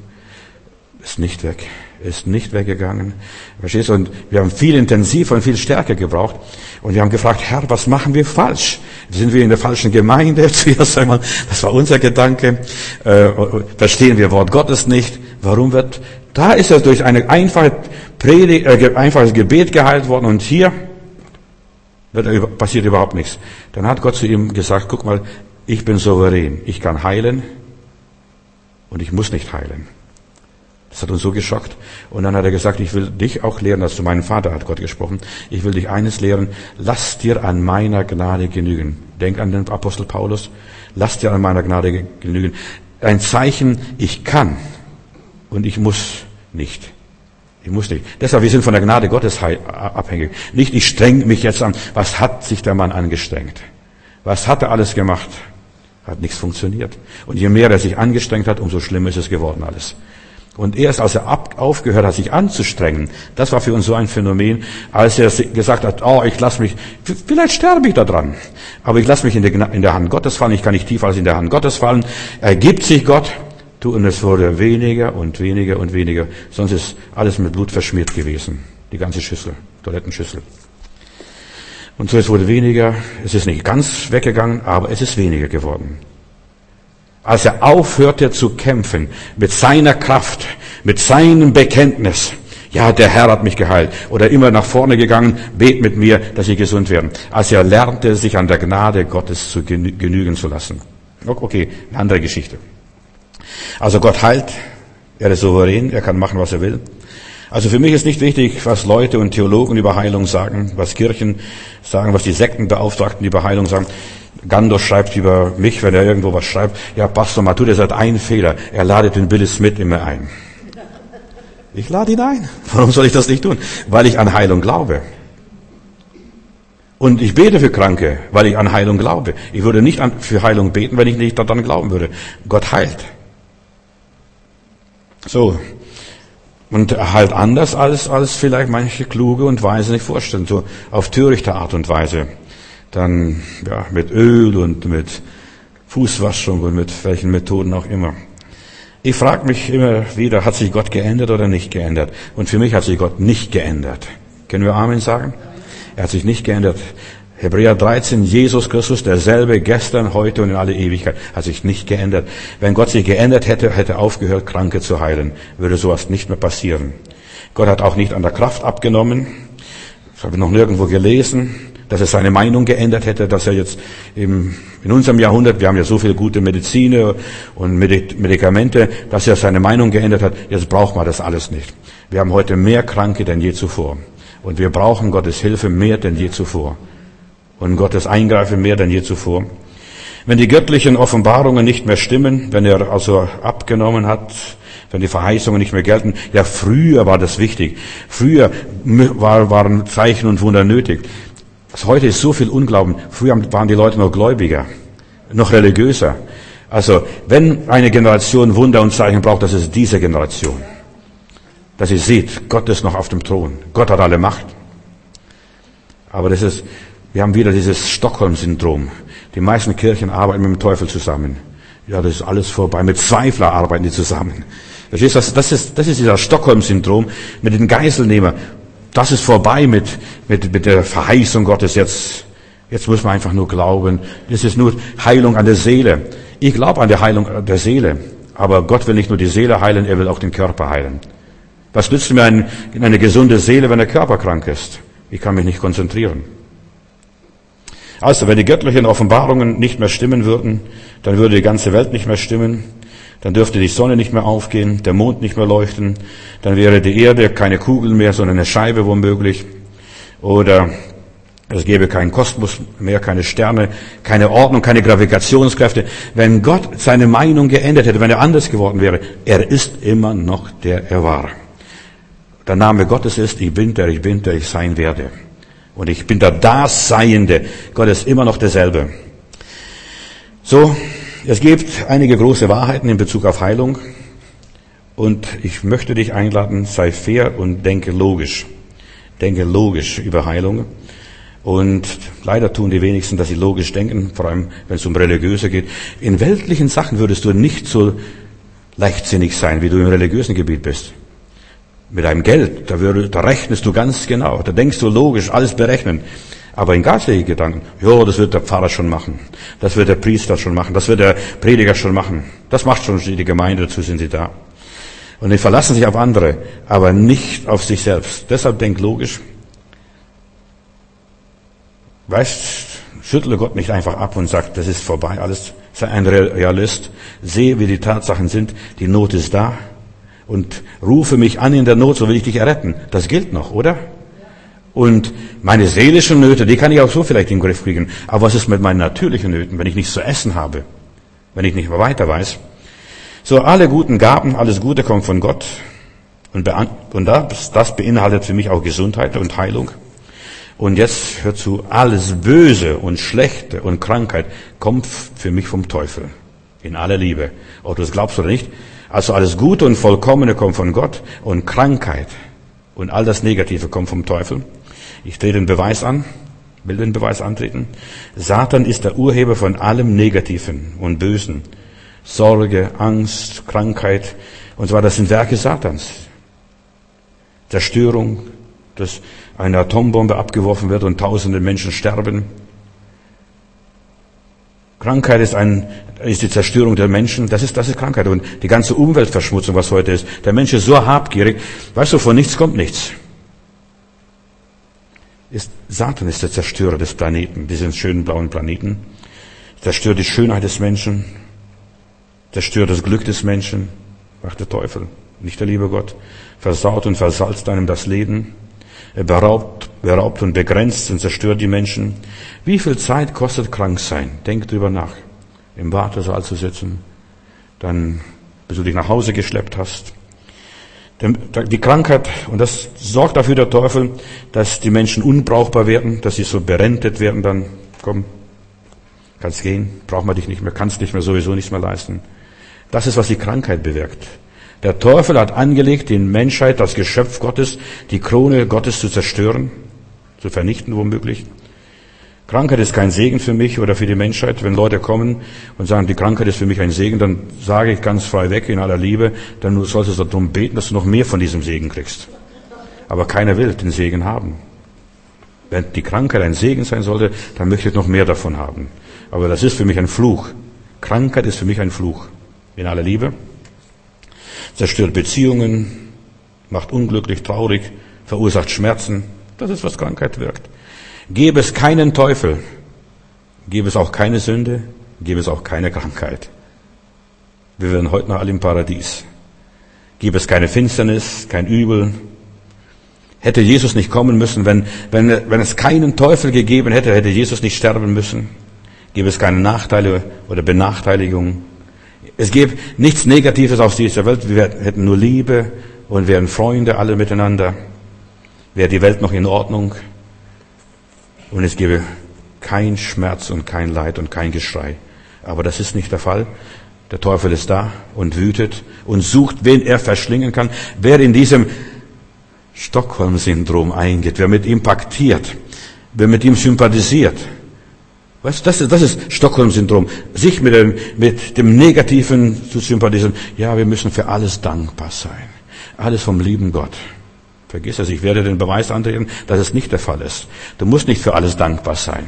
Ist nicht weg. Ist nicht weggegangen. Verstehst du? Und wir haben viel intensiver und viel stärker gebraucht. Und wir haben gefragt, Herr, was machen wir falsch? Sind wir in der falschen Gemeinde? Zuerst einmal, das war unser Gedanke. Äh, verstehen wir Wort Gottes nicht? Warum wird, da ist er durch eine einfache Predigt, äh, einfaches Gebet geheilt worden. Und hier wird er, passiert überhaupt nichts. Dann hat Gott zu ihm gesagt, guck mal, ich bin souverän. Ich kann heilen. Und ich muss nicht heilen. Das hat uns so geschockt. Und dann hat er gesagt, ich will dich auch lehren, dass zu meinem Vater hat Gott gesprochen. Ich will dich eines lehren, lass dir an meiner Gnade genügen. Denk an den Apostel Paulus. Lass dir an meiner Gnade genügen. Ein Zeichen, ich kann und ich muss nicht. Ich muss nicht. Deshalb, wir sind von der Gnade Gottes abhängig. Nicht, ich streng mich jetzt an. Was hat sich der Mann angestrengt? Was hat er alles gemacht? Hat nichts funktioniert. Und je mehr er sich angestrengt hat, umso schlimmer ist es geworden alles. Und erst als er ab, aufgehört hat, sich anzustrengen, das war für uns so ein Phänomen, als er gesagt hat, oh, ich lasse mich, vielleicht sterbe ich da dran, aber ich lasse mich in der, in der Hand Gottes fallen, ich kann nicht tiefer als in der Hand Gottes fallen, er gibt sich Gott, und es wurde weniger und weniger und weniger, sonst ist alles mit Blut verschmiert gewesen, die ganze Schüssel, Toilettenschüssel. Und so es wurde weniger, es ist nicht ganz weggegangen, aber es ist weniger geworden. Als er aufhörte zu kämpfen, mit seiner Kraft, mit seinem Bekenntnis, ja, der Herr hat mich geheilt, oder immer nach vorne gegangen, bet mit mir, dass ich gesund werde. Als er lernte, sich an der Gnade Gottes zu genügen zu lassen. Okay, eine andere Geschichte. Also Gott heilt, er ist souverän, er kann machen, was er will. Also für mich ist nicht wichtig, was Leute und Theologen über Heilung sagen, was Kirchen sagen, was die Sektenbeauftragten über Heilung sagen. Gandor schreibt über mich, wenn er irgendwo was schreibt, ja, Pastor Matthäus hat einen Fehler, er ladet den Billy Smith immer ein. Ich lade ihn ein. Warum soll ich das nicht tun? Weil ich an Heilung glaube. Und ich bete für Kranke, weil ich an Heilung glaube. Ich würde nicht an, für Heilung beten, wenn ich nicht daran glauben würde. Gott heilt. So. Und er heilt anders, als, als vielleicht manche Kluge und Weise nicht vorstellen. So auf törichte Art und Weise. Dann, ja, mit Öl und mit Fußwaschung und mit welchen Methoden auch immer. Ich frage mich immer wieder, hat sich Gott geändert oder nicht geändert? Und für mich hat sich Gott nicht geändert. Können wir Amen sagen? Er hat sich nicht geändert. Hebräer dreizehn, Jesus Christus, derselbe gestern, heute und in alle Ewigkeit, hat sich nicht geändert. Wenn Gott sich geändert hätte, hätte er aufgehört, Kranke zu heilen. Würde sowas nicht mehr passieren. Gott hat auch nicht an der Kraft abgenommen. Das habe ich noch nirgendwo gelesen, dass er seine Meinung geändert hätte, dass er jetzt im, in unserem Jahrhundert, wir haben ja so viele gute Mediziner und Medikamente, dass er seine Meinung geändert hat, jetzt braucht man das alles nicht. Wir haben heute mehr Kranke denn je zuvor. Und wir brauchen Gottes Hilfe mehr denn je zuvor. Und Gottes Eingreifen mehr denn je zuvor. Wenn die göttlichen Offenbarungen nicht mehr stimmen, wenn er also abgenommen hat, wenn die Verheißungen nicht mehr gelten, ja, früher war das wichtig. Früher war, waren Zeichen und Wunder nötig. Heute ist so viel Unglauben. Früher waren die Leute noch gläubiger, noch religiöser. Also, wenn eine Generation Wunder und Zeichen braucht, das ist diese Generation. Dass sie sieht, Gott ist noch auf dem Thron. Gott hat alle Macht. Aber das ist, wir haben wieder dieses Stockholm-Syndrom. Die meisten Kirchen arbeiten mit dem Teufel zusammen. Ja, das ist alles vorbei. Mit Zweifler arbeiten die zusammen. Verstehst du, das ist, das ist dieser Stockholm-Syndrom mit den Geiselnehmern. Das ist vorbei mit, mit, mit der Verheißung Gottes jetzt. Jetzt muss man einfach nur glauben. Das ist nur Heilung an der Seele. Ich glaube an die Heilung der Seele. Aber Gott will nicht nur die Seele heilen, er will auch den Körper heilen. Was nützt mir ein, eine gesunde Seele, wenn der Körper krank ist? Ich kann mich nicht konzentrieren. Also, wenn die göttlichen Offenbarungen nicht mehr stimmen würden, dann würde die ganze Welt nicht mehr stimmen. Dann dürfte die Sonne nicht mehr aufgehen, der Mond nicht mehr leuchten. Dann wäre die Erde keine Kugel mehr, sondern eine Scheibe womöglich. Oder es gäbe keinen Kosmos mehr, keine Sterne, keine Ordnung, keine Gravitationskräfte. Wenn Gott seine Meinung geändert hätte, wenn er anders geworden wäre, er ist immer noch der er war. Der Name Gottes ist, ich bin der, ich bin der, ich sein werde. Und ich bin der Daseiende. Gott ist immer noch derselbe. So, es gibt einige große Wahrheiten in Bezug auf Heilung. Und ich möchte dich einladen, sei fair und denke logisch. Denke logisch über Heilung. Und leider tun die wenigsten, dass sie logisch denken, vor allem wenn es um Religiöse geht. In weltlichen Sachen würdest du nicht so leichtsinnig sein, wie du im religiösen Gebiet bist. Mit deinem Geld, da, würde, da rechnest du ganz genau, da denkst du logisch, alles berechnen. Aber in geistlichen Gedanken, ja, das wird der Pfarrer schon machen, das wird der Priester schon machen, das wird der Prediger schon machen. Das macht schon die Gemeinde, dazu sind sie da. Und die verlassen sich auf andere, aber nicht auf sich selbst. Deshalb denk logisch. Weißt, schüttle Gott nicht einfach ab und sag, das ist vorbei, alles. Sei ein Realist. Sehe, wie die Tatsachen sind. Die Not ist da. Und rufe mich an in der Not, so will ich dich erretten. Das gilt noch, oder? Und meine seelischen Nöte, die kann ich auch so vielleicht in den Griff kriegen. Aber was ist mit meinen natürlichen Nöten, wenn ich nichts zu essen habe? Wenn ich nicht mehr weiter weiß? So, alle guten Gaben, alles Gute kommt von Gott. Und, und das, das beinhaltet für mich auch Gesundheit und Heilung. Und jetzt hört zu, alles Böse und Schlechte und Krankheit kommt für mich vom Teufel. In aller Liebe. Ob du das glaubst oder nicht. Also alles Gute und Vollkommene kommt von Gott und Krankheit und all das Negative kommt vom Teufel. Ich trete den Beweis an, will den Beweis antreten. Satan ist der Urheber von allem Negativen und Bösen. Sorge, Angst, Krankheit und so weiter. Das sind Werke Satans. Zerstörung, dass eine Atombombe abgeworfen wird und tausende Menschen sterben. Krankheit ist ein, ist die Zerstörung der Menschen. Das ist, das ist Krankheit. Und die ganze Umweltverschmutzung, was heute ist. Der Mensch ist so habgierig. Weißt du, von nichts kommt nichts. Ist, Satan ist der Zerstörer des Planeten, diesen schönen blauen Planeten. Zerstört die Schönheit des Menschen. Zerstört das Glück des Menschen. Macht der Teufel, nicht der liebe Gott. Versaut und versalzt einem das Leben. Er beraubt, beraubt und begrenzt und zerstört die Menschen. Wie viel Zeit kostet krank sein? Denk drüber nach. Im Wartesaal zu sitzen, dann, bis du dich nach Hause geschleppt hast. Die Krankheit, und das sorgt dafür der Teufel, dass die Menschen unbrauchbar werden, dass sie so berentet werden, dann, komm, kannst gehen, braucht man dich nicht mehr, kannst nicht mehr, sowieso nichts mehr leisten. Das ist, was die Krankheit bewirkt. Der Teufel hat angelegt, die Menschheit, das Geschöpf Gottes, die Krone Gottes zu zerstören, zu vernichten womöglich. Krankheit ist kein Segen für mich oder für die Menschheit. Wenn Leute kommen und sagen, die Krankheit ist für mich ein Segen, dann sage ich ganz frei weg in aller Liebe, dann solltest du darum beten, dass du noch mehr von diesem Segen kriegst. Aber keiner will den Segen haben. Wenn die Krankheit ein Segen sein sollte, dann möchte ich noch mehr davon haben. Aber das ist für mich ein Fluch. Krankheit ist für mich ein Fluch. In aller Liebe. Zerstört Beziehungen, macht unglücklich, traurig, verursacht Schmerzen. Das ist, was Krankheit wirkt. Gäbe es keinen Teufel, gäbe es auch keine Sünde, gäbe es auch keine Krankheit. Wir wären heute noch alle im Paradies. Gäbe es keine Finsternis, kein Übel. Hätte Jesus nicht kommen müssen, wenn, wenn, wenn es keinen Teufel gegeben hätte, hätte Jesus nicht sterben müssen. Gäbe es keine Nachteile oder Benachteiligungen. Es gäbe nichts Negatives aus dieser Welt. Wir hätten nur Liebe und wären Freunde alle miteinander. Wäre die Welt noch in Ordnung. Und es gäbe kein Schmerz und kein Leid und kein Geschrei. Aber das ist nicht der Fall. Der Teufel ist da und wütet und sucht, wen er verschlingen kann. Wer in diesem Stockholm-Syndrom eingeht, wer mit ihm paktiert, wer mit ihm sympathisiert. Weißt du, das ist, das ist Stockholm-Syndrom. Sich mit dem, mit dem Negativen zu sympathisieren. Ja, wir müssen für alles dankbar sein. Alles vom lieben Gott. Vergiss es, ich werde den Beweis antreten, dass es nicht der Fall ist. Du musst nicht für alles dankbar sein.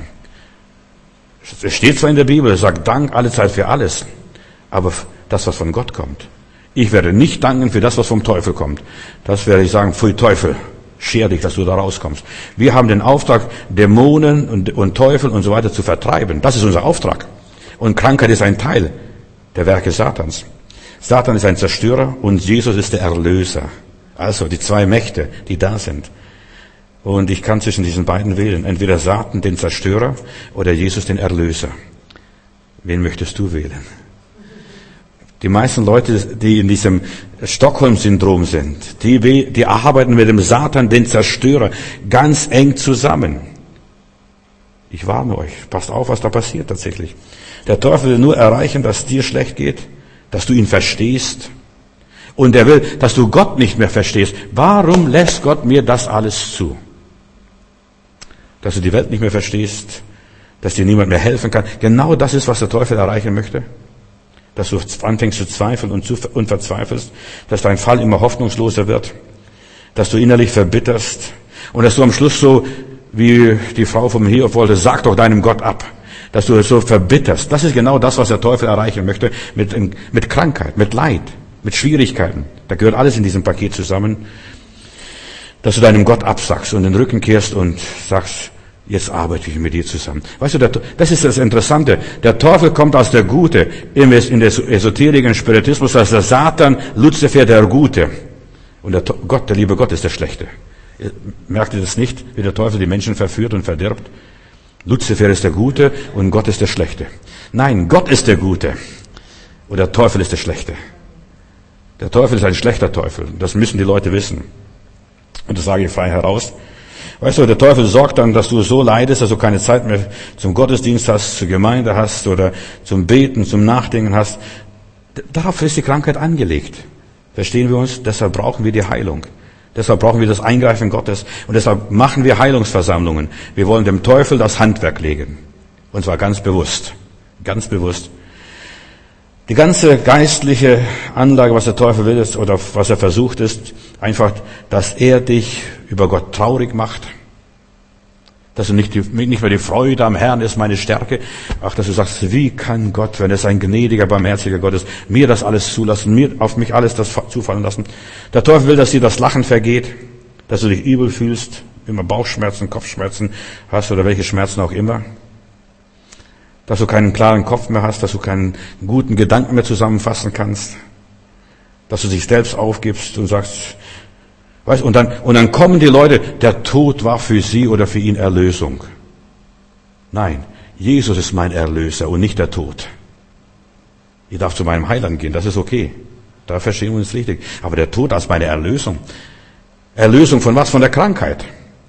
Es steht zwar in der Bibel, es sagt Dank alle Zeit für alles. Aber das, was von Gott kommt. Ich werde nicht danken für das, was vom Teufel kommt. Das werde ich sagen, pfui Teufel. Scher dich, dass du da rauskommst. Wir haben den Auftrag, Dämonen und, und Teufel und so weiter zu vertreiben. Das ist unser Auftrag. Und Krankheit ist ein Teil der Werke Satans. Satan ist ein Zerstörer und Jesus ist der Erlöser. Also die zwei Mächte, die da sind. Und ich kann zwischen diesen beiden wählen. Entweder Satan, den Zerstörer, oder Jesus, den Erlöser. Wen möchtest du wählen? Die meisten Leute, die in diesem Stockholm-Syndrom sind, die, die arbeiten mit dem Satan, den Zerstörer, ganz eng zusammen. Ich warne euch, passt auf, was da passiert tatsächlich. Der Teufel will nur erreichen, dass dir schlecht geht, dass du ihn verstehst. Und er will, dass du Gott nicht mehr verstehst. Warum lässt Gott mir das alles zu? Dass du die Welt nicht mehr verstehst, dass dir niemand mehr helfen kann. Genau das ist, was der Teufel erreichen möchte. Dass du anfängst zu zweifeln und, zu, und verzweifelst, dass dein Fall immer hoffnungsloser wird, dass du innerlich verbitterst und dass du am Schluss so, wie die Frau vom Hiob wollte, sag doch deinem Gott ab, dass du so verbitterst. Das ist genau das, was der Teufel erreichen möchte, mit, mit Krankheit, mit Leid, mit Schwierigkeiten. Da gehört alles in diesem Paket zusammen, dass du deinem Gott absagst und den Rücken kehrst und sagst, jetzt arbeite ich mit dir zusammen. Weißt du, das ist das Interessante. Der Teufel kommt als der Gute. In der Esoterik und Spiritismus als der Satan, Luzifer der Gute. Und der Gott, der liebe Gott, ist der Schlechte. Merkt ihr das nicht, wie der Teufel die Menschen verführt und verdirbt? Luzifer ist der Gute und Gott ist der Schlechte. Nein, Gott ist der Gute und der Teufel ist der Schlechte. Der Teufel ist ein schlechter Teufel. Das müssen die Leute wissen. Und das sage ich frei heraus. Weißt du, der Teufel sorgt dann, dass du so leidest, dass du keine Zeit mehr zum Gottesdienst hast, zur Gemeinde hast oder zum Beten, zum Nachdenken hast. Darauf ist die Krankheit angelegt. Verstehen wir uns? Deshalb brauchen wir die Heilung. Deshalb brauchen wir das Eingreifen Gottes. Und deshalb machen wir Heilungsversammlungen. Wir wollen dem Teufel das Handwerk legen. Und zwar ganz bewusst. Ganz bewusst. Die ganze geistliche Anlage, was der Teufel will, ist, oder was er versucht, ist einfach, dass er dich über Gott traurig macht. Dass du nicht, die, nicht mehr die Freude am Herrn ist meine Stärke. Ach, dass du sagst, wie kann Gott, wenn es ein gnädiger, barmherziger Gott ist, mir das alles zulassen, mir, auf mich alles das zufallen lassen. Der Teufel will, dass dir das Lachen vergeht, dass du dich übel fühlst, immer Bauchschmerzen, Kopfschmerzen hast oder welche Schmerzen auch immer. Dass du keinen klaren Kopf mehr hast, dass du keinen guten Gedanken mehr zusammenfassen kannst, dass du dich selbst aufgibst und sagst, weißt, und dann, und dann kommen die Leute, der Tod war für sie oder für ihn Erlösung. Nein, Jesus ist mein Erlöser und nicht der Tod. Ich darf zu meinem Heiland gehen, das ist okay. Da verstehen wir uns richtig. Aber der Tod als meine Erlösung. Erlösung von was? Von der Krankheit.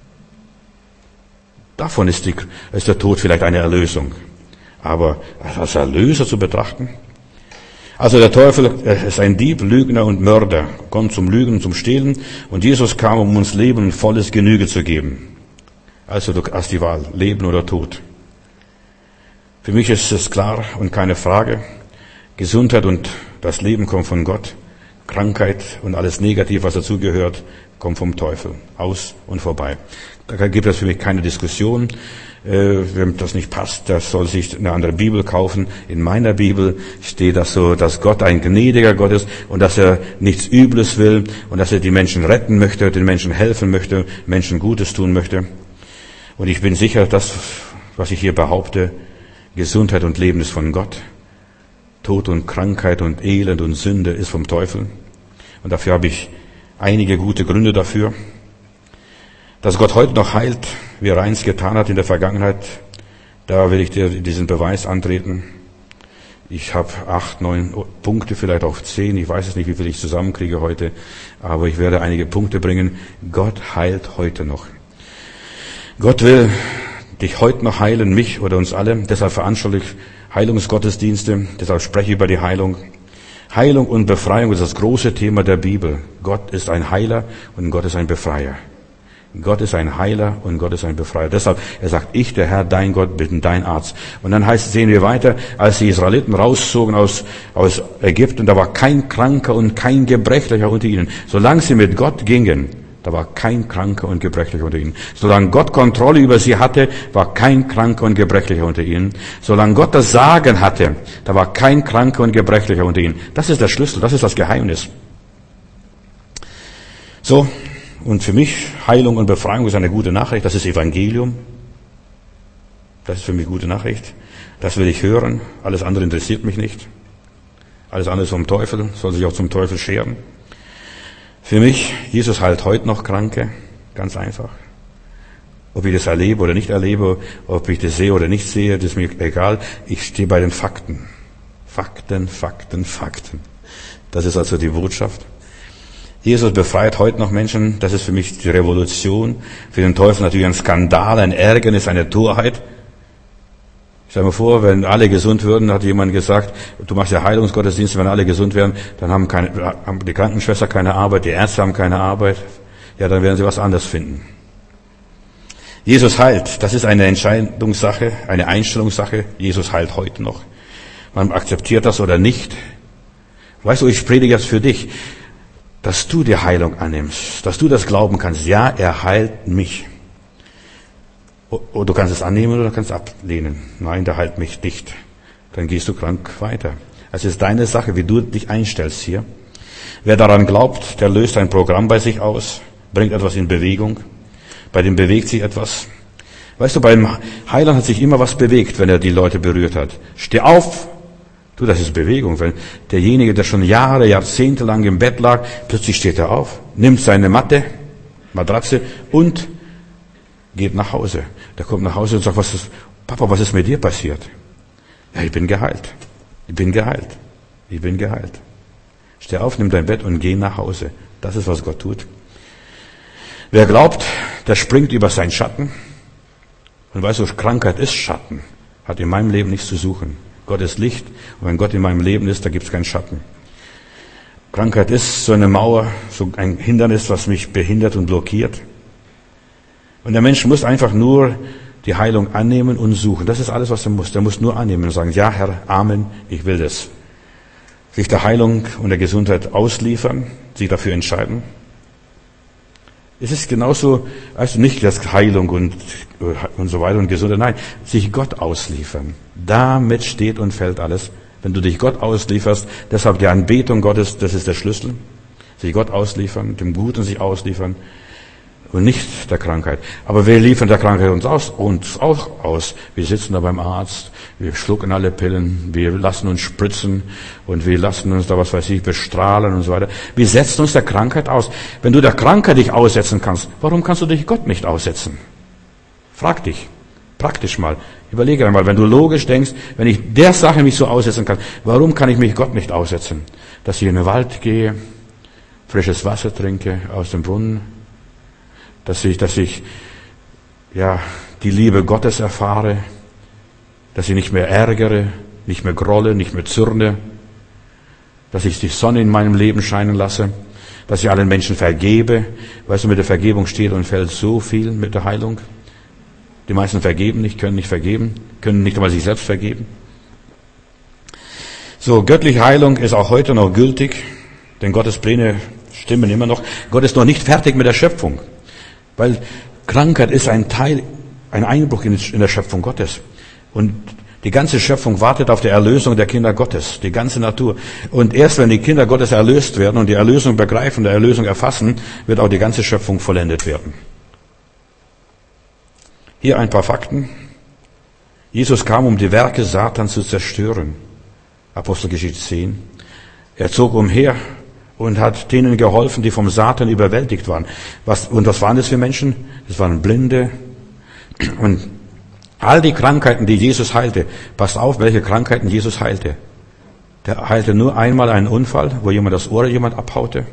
Davon ist, die, ist der Tod vielleicht eine Erlösung. Aber als Erlöser zu betrachten? Also der Teufel ist ein Dieb, Lügner und Mörder, kommt zum Lügen und zum Stehlen. Und Jesus kam, um uns Leben und volles Genüge zu geben. Also du hast die Wahl, Leben oder Tod. Für mich ist es klar und keine Frage. Gesundheit und das Leben kommt von Gott. Krankheit und alles Negativ, was dazugehört, kommt vom Teufel. Aus und vorbei. Da gibt es für mich keine Diskussion. Äh, wem das nicht passt, der soll sich eine andere Bibel kaufen. In meiner Bibel steht das so, dass Gott ein gnädiger Gott ist und dass er nichts Übles will und dass er die Menschen retten möchte, den Menschen helfen möchte, Menschen Gutes tun möchte. Und ich bin sicher, dass, was ich hier behaupte, Gesundheit und Leben ist von Gott. Tod und Krankheit und Elend und Sünde ist vom Teufel. Und dafür habe ich einige gute Gründe dafür. Dass Gott heute noch heilt, wie er eins getan hat in der Vergangenheit, da will ich dir diesen Beweis antreten. Ich habe acht, neun Punkte, vielleicht auch zehn, ich weiß es nicht, wie viel ich zusammenkriege heute, aber ich werde einige Punkte bringen. Gott heilt heute noch. Gott will dich heute noch heilen, mich oder uns alle, deshalb veranstalte ich Heilungsgottesdienste, deshalb spreche ich über die Heilung. Heilung und Befreiung ist das große Thema der Bibel. Gott ist ein Heiler und Gott ist ein Befreier. Gott ist ein Heiler und Gott ist ein Befreier. Deshalb, er sagt, ich, der Herr, dein Gott, bin dein Arzt. Und dann heißt, sehen wir weiter, als die Israeliten rauszogen aus, aus Ägypten, da war kein Kranker und kein Gebrechlicher unter ihnen. Solange sie mit Gott gingen, da war kein Kranker und Gebrechlicher unter ihnen. Solange Gott Kontrolle über sie hatte, war kein Kranker und Gebrechlicher unter ihnen. Solange Gott das Sagen hatte, da war kein Kranker und Gebrechlicher unter ihnen. Das ist der Schlüssel, das ist das Geheimnis. So. Und für mich, Heilung und Befreiung ist eine gute Nachricht. Das ist Evangelium. Das ist für mich gute Nachricht. Das will ich hören. Alles andere interessiert mich nicht. Alles andere ist vom Teufel, soll sich auch zum Teufel scheren. Für mich, Jesus heilt heute noch Kranke. Ganz einfach. Ob ich das erlebe oder nicht erlebe, ob ich das sehe oder nicht sehe, das ist mir egal. Ich stehe bei den Fakten. Fakten, Fakten, Fakten. Das ist also die Botschaft. Jesus befreit heute noch Menschen, das ist für mich die Revolution. Für den Teufel natürlich ein Skandal, ein Ärgernis, eine Torheit. Stell dir mal vor, wenn alle gesund würden, hat jemand gesagt, du machst ja Heilungsgottesdienste, wenn alle gesund wären, dann haben, keine, haben die Krankenschwester keine Arbeit, die Ärzte haben keine Arbeit. Ja, dann werden sie was anderes finden. Jesus heilt, das ist eine Entscheidungssache, eine Einstellungssache. Jesus heilt heute noch. Man akzeptiert das oder nicht. Weißt du, ich predige jetzt für dich, dass du die Heilung annimmst, dass du das glauben kannst. Ja, er heilt mich. Oder du kannst es annehmen oder du kannst es ablehnen. Nein, der heilt mich nicht. Dann gehst du krank weiter. Es ist deine Sache, wie du dich einstellst hier. Wer daran glaubt, der löst ein Programm bei sich aus, bringt etwas in Bewegung. Bei dem bewegt sich etwas. Weißt du, beim Heiland hat sich immer was bewegt, wenn er die Leute berührt hat. Steh auf! Du, das ist Bewegung. Wenn derjenige, der schon Jahre, Jahrzehnte lang im Bett lag, plötzlich steht er auf, nimmt seine Matte, Matratze und geht nach Hause. Der kommt nach Hause und sagt, was ist, Papa, was ist mit dir passiert? Ja, ich bin geheilt. Ich bin geheilt. Ich bin geheilt. Steh auf, nimm dein Bett und geh nach Hause. Das ist, was Gott tut. Wer glaubt, der springt über seinen Schatten. Und weißt du, Krankheit ist Schatten. Hat in meinem Leben nichts zu suchen. Gott ist Licht. Und wenn Gott in meinem Leben ist, da gibt es keinen Schatten. Krankheit ist so eine Mauer, so ein Hindernis, was mich behindert und blockiert. Und der Mensch muss einfach nur die Heilung annehmen und suchen. Das ist alles, was er muss. Der muss nur annehmen und sagen, ja Herr, Amen, ich will das. Sich der Heilung und der Gesundheit ausliefern, sich dafür entscheiden. Es ist genauso, also nicht das Heilung und, und so weiter und Gesundheit, nein, sich Gott ausliefern. Damit steht und fällt alles. Wenn du dich Gott auslieferst, deshalb die Anbetung Gottes, das ist der Schlüssel. Sich Gott ausliefern, dem Guten sich ausliefern und nicht der Krankheit. Aber wir liefern der Krankheit uns, aus, uns auch aus. Wir sitzen da beim Arzt, wir schlucken alle Pillen, wir lassen uns spritzen und wir lassen uns da, was weiß ich, bestrahlen und so weiter. Wir setzen uns der Krankheit aus. Wenn du der Krankheit dich aussetzen kannst, warum kannst du dich Gott nicht aussetzen? Frag dich, praktisch mal. Überlege einmal, wenn du logisch denkst, wenn ich der Sache mich so aussetzen kann, warum kann ich mich Gott nicht aussetzen? Dass ich in den Wald gehe, frisches Wasser trinke aus dem Brunnen, dass ich, dass ich, ja, die Liebe Gottes erfahre, dass ich nicht mehr ärgere, nicht mehr grolle, nicht mehr zürne, dass ich die Sonne in meinem Leben scheinen lasse, dass ich allen Menschen vergebe. Weißt du, mit der Vergebung steht und fällt so viel mit der Heilung. Die meisten vergeben nicht, können nicht vergeben, können nicht einmal sich selbst vergeben. So, göttliche Heilung ist auch heute noch gültig, denn Gottes Pläne stimmen immer noch. Gott ist noch nicht fertig mit der Schöpfung, weil Krankheit ist ein Teil, ein Einbruch in der Schöpfung Gottes. Und die ganze Schöpfung wartet auf die Erlösung der Kinder Gottes, die ganze Natur. Und erst wenn die Kinder Gottes erlöst werden und die Erlösung begreifen, die Erlösung erfassen, wird auch die ganze Schöpfung vollendet werden. Hier ein paar Fakten. Jesus kam, um die Werke Satans zu zerstören. Apostelgeschichte zehn. Er zog umher und hat denen geholfen, die vom Satan überwältigt waren. Was, und was waren das für Menschen? Das waren Blinde. Und all die Krankheiten, die Jesus heilte, passt auf, welche Krankheiten Jesus heilte. Der heilte nur einmal einen Unfall, wo jemand das Ohr jemand abhaute.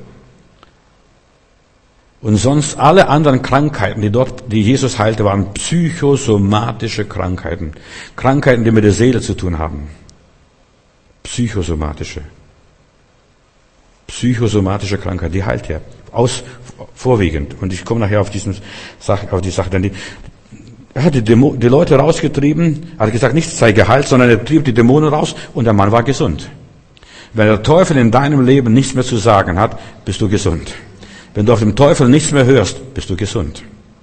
Und sonst alle anderen Krankheiten, die dort, die Jesus heilte, waren psychosomatische Krankheiten. Krankheiten, die mit der Seele zu tun haben. Psychosomatische. Psychosomatische Krankheit, die heilt er. Aus, vorwiegend. Und ich komme nachher auf diesen Sache, auf die Sache, denn die, er hat die, Dämo, die Leute rausgetrieben, er hat gesagt, nichts sei geheilt, sondern er trieb die Dämonen raus und der Mann war gesund. Wenn der Teufel in deinem Leben nichts mehr zu sagen hat, bist du gesund. Wenn du auf den Teufel nichts mehr hörst, bist du gesund.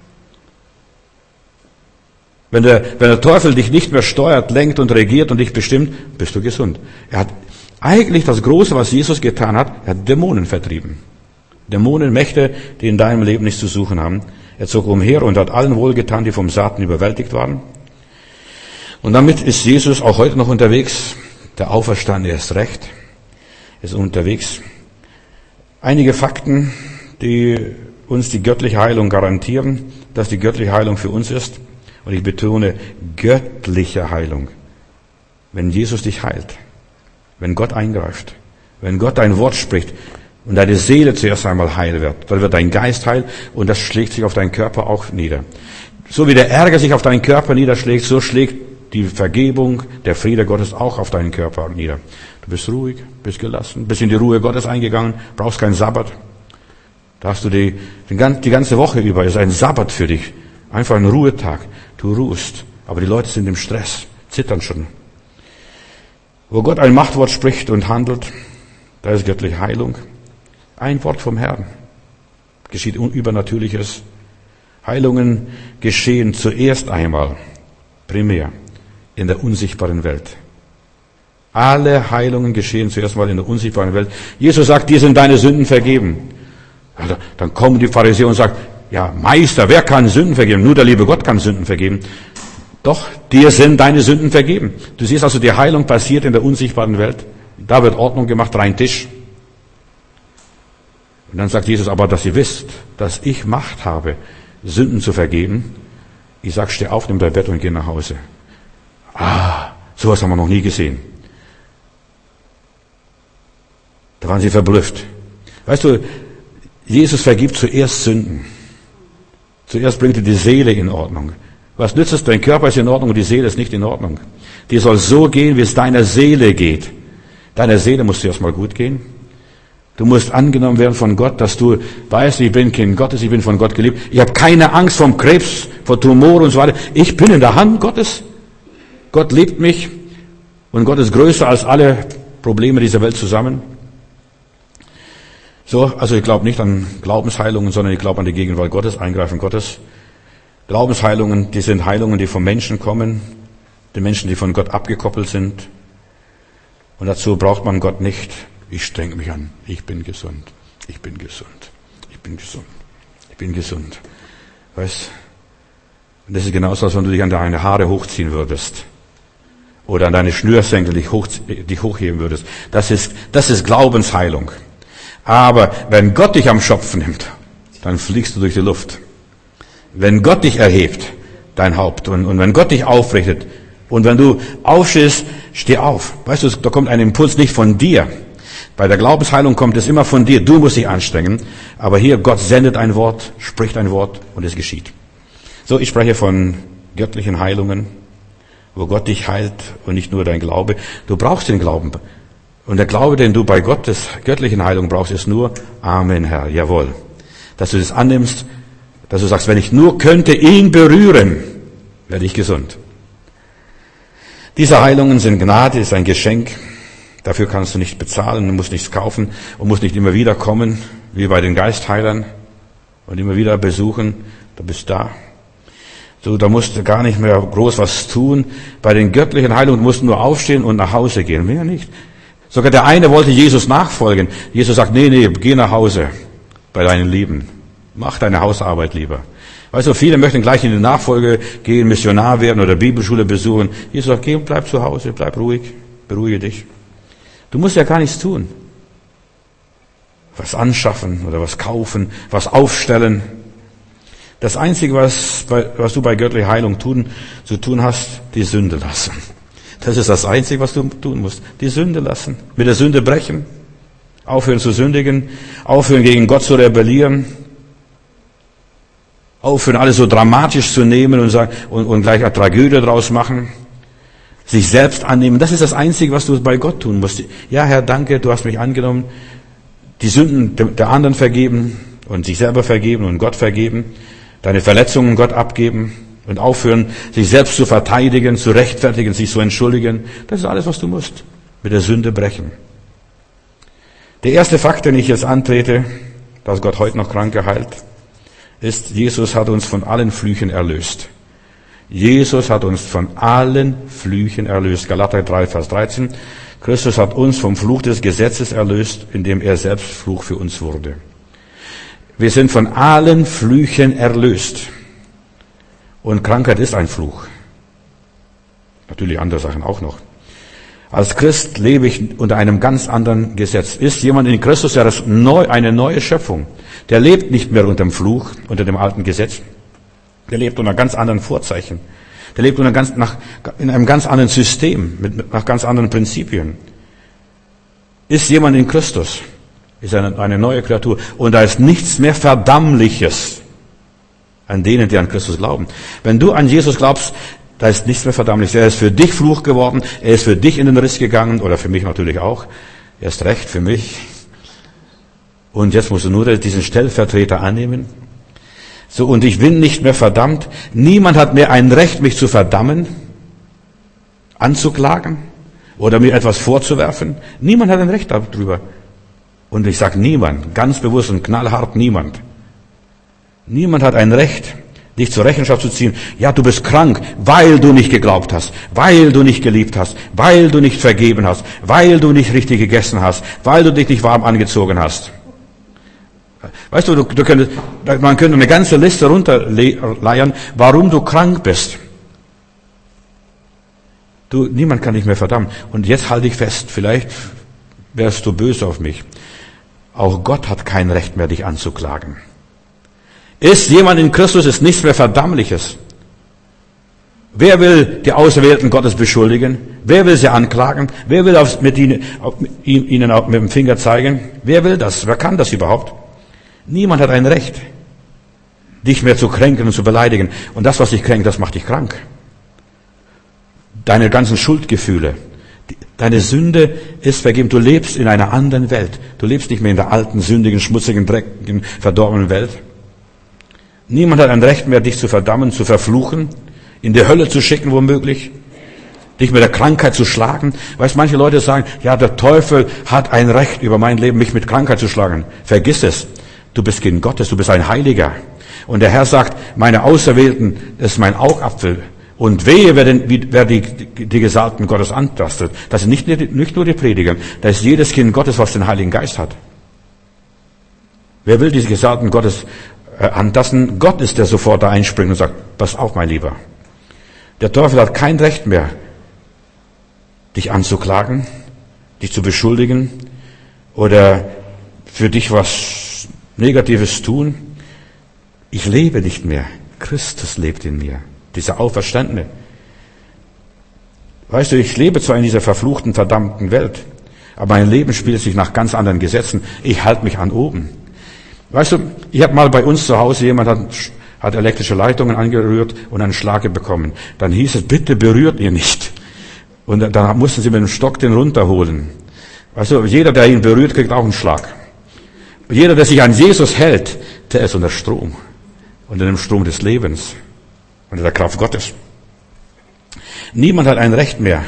Wenn der, wenn der Teufel dich nicht mehr steuert, lenkt und regiert und dich bestimmt, bist du gesund. Er hat eigentlich das Große, was Jesus getan hat, er hat Dämonen vertrieben. Dämonenmächte, die in deinem Leben nichts zu suchen haben. Er zog umher und hat allen wohlgetan, die vom Satan überwältigt waren. Und damit ist Jesus auch heute noch unterwegs. Der Auferstandene ist recht, ist unterwegs. Einige Fakten, die uns die göttliche Heilung garantieren, dass die göttliche Heilung für uns ist. Und ich betone, göttliche Heilung. Wenn Jesus dich heilt, wenn Gott eingreift, wenn Gott ein Wort spricht und deine Seele zuerst einmal heil wird, dann wird dein Geist heil und das schlägt sich auf deinen Körper auch nieder. So wie der Ärger sich auf deinen Körper niederschlägt, so schlägt die Vergebung, der Friede Gottes auch auf deinen Körper nieder. Du bist ruhig, bist gelassen, bist in die Ruhe Gottes eingegangen, brauchst keinen Sabbat. Da hast du die, die ganze Woche über, ist ein Sabbat für dich. Einfach ein Ruhetag. Du ruhst. Aber die Leute sind im Stress, zittern schon. Wo Gott ein Machtwort spricht und handelt, da ist göttliche Heilung. Ein Wort vom Herrn. Geschieht Übernatürliches. Heilungen geschehen zuerst einmal, primär, in der unsichtbaren Welt. Alle Heilungen geschehen zuerst mal in der unsichtbaren Welt. Jesus sagt, dir sind deine Sünden vergeben. Also, dann kommen die Pharisäer und sagen, ja, Meister, wer kann Sünden vergeben? Nur der liebe Gott kann Sünden vergeben. Doch, dir sind deine Sünden vergeben. Du siehst also, die Heilung passiert in der unsichtbaren Welt. Da wird Ordnung gemacht, rein Tisch. Und dann sagt Jesus, aber dass ihr wisst, dass ich Macht habe, Sünden zu vergeben. Ich sag, steh auf, nimm dein Bett und geh nach Hause. Ah, sowas haben wir noch nie gesehen. Da waren sie verblüfft. Weißt du, Jesus vergibt zuerst Sünden. Zuerst bringt er die Seele in Ordnung. Was nützt es? Dein Körper ist in Ordnung und die Seele ist nicht in Ordnung. Die soll so gehen, wie es deiner Seele geht. Deiner Seele muss zuerst mal gut gehen. Du musst angenommen werden von Gott, dass du weißt, ich bin Kind Gottes, ich bin von Gott geliebt. Ich habe keine Angst vom Krebs, vor Tumor und so weiter. Ich bin in der Hand Gottes. Gott liebt mich und Gott ist größer als alle Probleme dieser Welt zusammen. So, also ich glaube nicht an Glaubensheilungen, sondern ich glaube an die Gegenwart Gottes, Eingreifen Gottes. Glaubensheilungen, die sind Heilungen, die vom Menschen kommen, die Menschen, die von Gott abgekoppelt sind. Und dazu braucht man Gott nicht. Ich strenge mich an. Ich bin gesund. Ich bin gesund. Ich bin gesund. Ich bin gesund. Weißt? Und das ist genauso, als wenn du dich an deine Haare hochziehen würdest. Oder an deine Schnürsenkel dich, hoch, dich hochheben würdest. Das ist, das ist Glaubensheilung. Aber wenn Gott dich am Schopf nimmt, dann fliegst du durch die Luft. Wenn Gott dich erhebt, dein Haupt, und, und wenn Gott dich aufrichtet, und wenn du aufstehst, steh auf. Weißt du, da kommt ein Impuls nicht von dir. Bei der Glaubensheilung kommt es immer von dir. Du musst dich anstrengen. Aber hier, Gott sendet ein Wort, spricht ein Wort und es geschieht. So, ich spreche von göttlichen Heilungen, wo Gott dich heilt und nicht nur dein Glaube. Du brauchst den Glauben. Und der Glaube, den du bei Gottes göttlichen Heilung brauchst, ist nur Amen, Herr, jawohl. Dass du das annimmst, dass du sagst, wenn ich nur könnte ihn berühren, werde ich gesund. Diese Heilungen sind Gnade, ist ein Geschenk. Dafür kannst du nicht bezahlen, du musst nichts kaufen und musst nicht immer wieder kommen, wie bei den Geistheilern und immer wieder besuchen. Du bist da. So, da musst du gar nicht mehr groß was tun. Bei den göttlichen Heilungen musst du nur aufstehen und nach Hause gehen. Mehr nicht. Sogar der eine wollte Jesus nachfolgen. Jesus sagt, nee, nee, geh nach Hause bei deinen Lieben. Mach deine Hausarbeit lieber. Weißt du, viele möchten gleich in die Nachfolge gehen, Missionar werden oder Bibelschule besuchen. Jesus sagt, geh und bleib zu Hause, bleib ruhig, beruhige dich. Du musst ja gar nichts tun. Was anschaffen oder was kaufen, was aufstellen. Das Einzige, was, bei, was du bei göttlicher Heilung tun, zu tun hast, die Sünde lassen. Das ist das Einzige, was du tun musst. Die Sünde lassen. Mit der Sünde brechen. Aufhören zu sündigen. Aufhören gegen Gott zu rebellieren. Aufhören, alles so dramatisch zu nehmen und, sagen, und, und gleich eine Tragödie draus machen. Sich selbst annehmen. Das ist das Einzige, was du bei Gott tun musst. Ja, Herr, danke, du hast mich angenommen. Die Sünden der anderen vergeben und sich selber vergeben und Gott vergeben. Deine Verletzungen Gott abgeben und aufhören, sich selbst zu verteidigen, zu rechtfertigen, sich zu entschuldigen. Das ist alles, was du musst. Mit der Sünde brechen. Der erste Fakt, den ich jetzt antrete, dass Gott heute noch Kranke heilt, ist, Jesus hat uns von allen Flüchen erlöst. Jesus hat uns von allen Flüchen erlöst. Galater drei, Vers dreizehn. Christus hat uns vom Fluch des Gesetzes erlöst, indem er selbst Fluch für uns wurde. Wir sind von allen Flüchen erlöst. Und Krankheit ist ein Fluch. Natürlich andere Sachen auch noch. Als Christ lebe ich unter einem ganz anderen Gesetz. Ist jemand in Christus, der ist neu, eine neue Schöpfung. Der lebt nicht mehr unter dem Fluch, unter dem alten Gesetz. Der lebt unter ganz anderen Vorzeichen. Der lebt unter ganz, nach, in einem ganz anderen System, mit, nach ganz anderen Prinzipien. Ist jemand in Christus, ist eine, eine neue Kreatur. Und da ist nichts mehr Verdammliches an denen, die an Christus glauben. Wenn du an Jesus glaubst, da ist nichts mehr Verdammliches. Er ist für dich Fluch geworden. Er ist für dich in den Riss gegangen. Oder für mich natürlich auch. Er ist recht für mich. Und jetzt musst du nur diesen Stellvertreter annehmen. So, und ich bin nicht mehr verdammt. Niemand hat mehr ein Recht, mich zu verdammen, anzuklagen oder mir etwas vorzuwerfen. Niemand hat ein Recht darüber. Und ich sage niemand, ganz bewusst und knallhart niemand. Niemand hat ein Recht, dich zur Rechenschaft zu ziehen. Ja, du bist krank, weil du nicht geglaubt hast, weil du nicht geliebt hast, weil du nicht vergeben hast, weil du nicht richtig gegessen hast, weil du dich nicht warm angezogen hast. Weißt du, du, du könntest, man könnte eine ganze Liste runterleiern, warum du krank bist. Du, niemand kann dich mehr verdammen. Und jetzt halte ich fest, vielleicht wärst du böse auf mich. Auch Gott hat kein Recht mehr, dich anzuklagen. Ist jemand in Christus, ist nichts mehr Verdammliches. Wer will die Auserwählten Gottes beschuldigen? Wer will sie anklagen? Wer will auf, mit ihnen, auf, ihnen auf, mit dem Finger zeigen? Wer will das? Wer kann das überhaupt? Niemand hat ein Recht. dich mehr zu kränken und zu beleidigen. Und das, was dich kränkt, das macht dich krank. Deine ganzen Schuldgefühle. Deine Sünde ist vergeben. Du lebst in einer anderen Welt. Du lebst nicht mehr in der alten, sündigen, schmutzigen, dreckigen, verdorbenen Welt. Niemand hat ein Recht mehr, dich zu verdammen, zu verfluchen, in die Hölle zu schicken, womöglich, dich mit der Krankheit zu schlagen. Weißt, manche Leute sagen, ja, der Teufel hat ein Recht über mein Leben, mich mit Krankheit zu schlagen. Vergiss es. Du bist Kind Gottes, du bist ein Heiliger. Und der Herr sagt, meine Auserwählten, das ist mein Augapfel. Und wehe, wer, den, wer die, die, die Gesalbten Gottes antastet. Das sind nicht, nicht nur die Prediger, das ist jedes Kind Gottes, was den Heiligen Geist hat. Wer will diese Gesalbten Gottes äh, antasten? Gott ist, der sofort da einspringt und sagt, pass auf, mein Lieber. Der Teufel hat kein Recht mehr, dich anzuklagen, dich zu beschuldigen oder für dich was Negatives tun. Ich lebe nicht mehr. Christus lebt in mir. Dieser Auferstandene. Weißt du, ich lebe zwar in dieser verfluchten, verdammten Welt, aber mein Leben spielt sich nach ganz anderen Gesetzen. Ich halte mich an oben. Weißt du, ich habe mal bei uns zu Hause, jemand hat, hat elektrische Leitungen angerührt und einen Schlag bekommen. Dann hieß es, bitte berührt ihr nicht. Und dann mussten sie mit dem Stock den runterholen. Weißt du, jeder, der ihn berührt, kriegt auch einen Schlag. Jeder, der sich an Jesus hält, der ist unter Strom. Unter dem Strom des Lebens. Unter der Kraft Gottes. Niemand hat ein Recht mehr,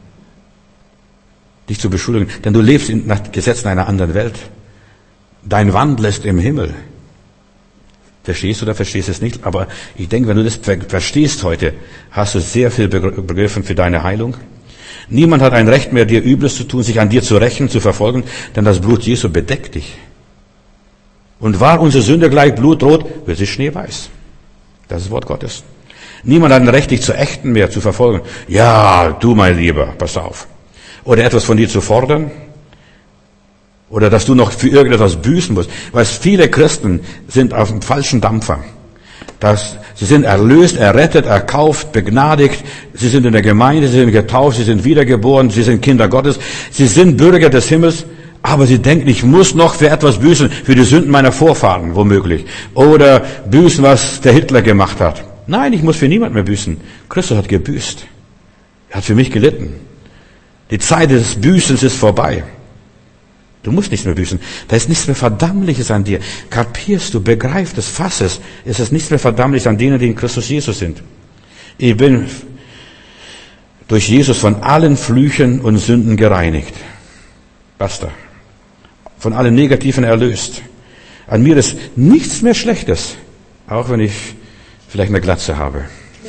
dich zu beschuldigen, denn du lebst in, nach Gesetzen einer anderen Welt. Dein Wandel ist im Himmel. Verstehst du oder verstehst du es nicht? Aber ich denke, wenn du das verstehst heute, hast du sehr viel begriffen für deine Heilung. Niemand hat ein Recht mehr, dir Übles zu tun, sich an dir zu rächen, zu verfolgen, denn das Blut Jesu bedeckt dich. Und war unsere Sünde gleich blutrot, wird sie schneeweiß. Das ist das Wort Gottes. Niemand hat ein Recht, dich zu ächten mehr, zu verfolgen. Ja, du, mein Lieber, pass auf. Oder etwas von dir zu fordern. Oder dass du noch für irgendetwas büßen musst. Weil viele Christen sind auf dem falschen Dampfer. Das, sie sind erlöst, errettet, erkauft, begnadigt. Sie sind in der Gemeinde, sie sind getauft, sie sind wiedergeboren, sie sind Kinder Gottes. Sie sind Bürger des Himmels. Aber sie denken, ich muss noch für etwas büßen, für die Sünden meiner Vorfahren, womöglich. Oder büßen, was der Hitler gemacht hat. Nein, ich muss für niemand mehr büßen. Christus hat gebüßt. Er hat für mich gelitten. Die Zeit des Büßens ist vorbei. Du musst nichts mehr büßen. Da ist nichts mehr Verdammliches an dir. Kapierst du, begreifst es, fass es. Es ist nichts mehr Verdammliches an denen, die in Christus Jesus sind. Ich bin durch Jesus von allen Flüchen und Sünden gereinigt. Basta. Von allen Negativen erlöst. An mir ist nichts mehr Schlechtes. Auch wenn ich vielleicht eine Glatze habe.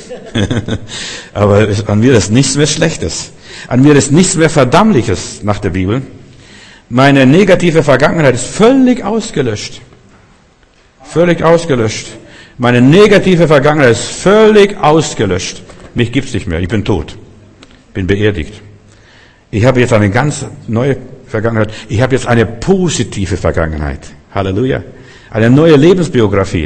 Aber an mir ist nichts mehr Schlechtes. An mir ist nichts mehr Verdammliches nach der Bibel. Meine negative Vergangenheit ist völlig ausgelöscht. Völlig ausgelöscht. Meine negative Vergangenheit ist völlig ausgelöscht. Mich gibt's nicht mehr. Ich bin tot. Bin beerdigt. Ich habe jetzt eine ganz neue Vergangenheit. Ich habe jetzt eine positive Vergangenheit. Halleluja. Eine neue Lebensbiografie.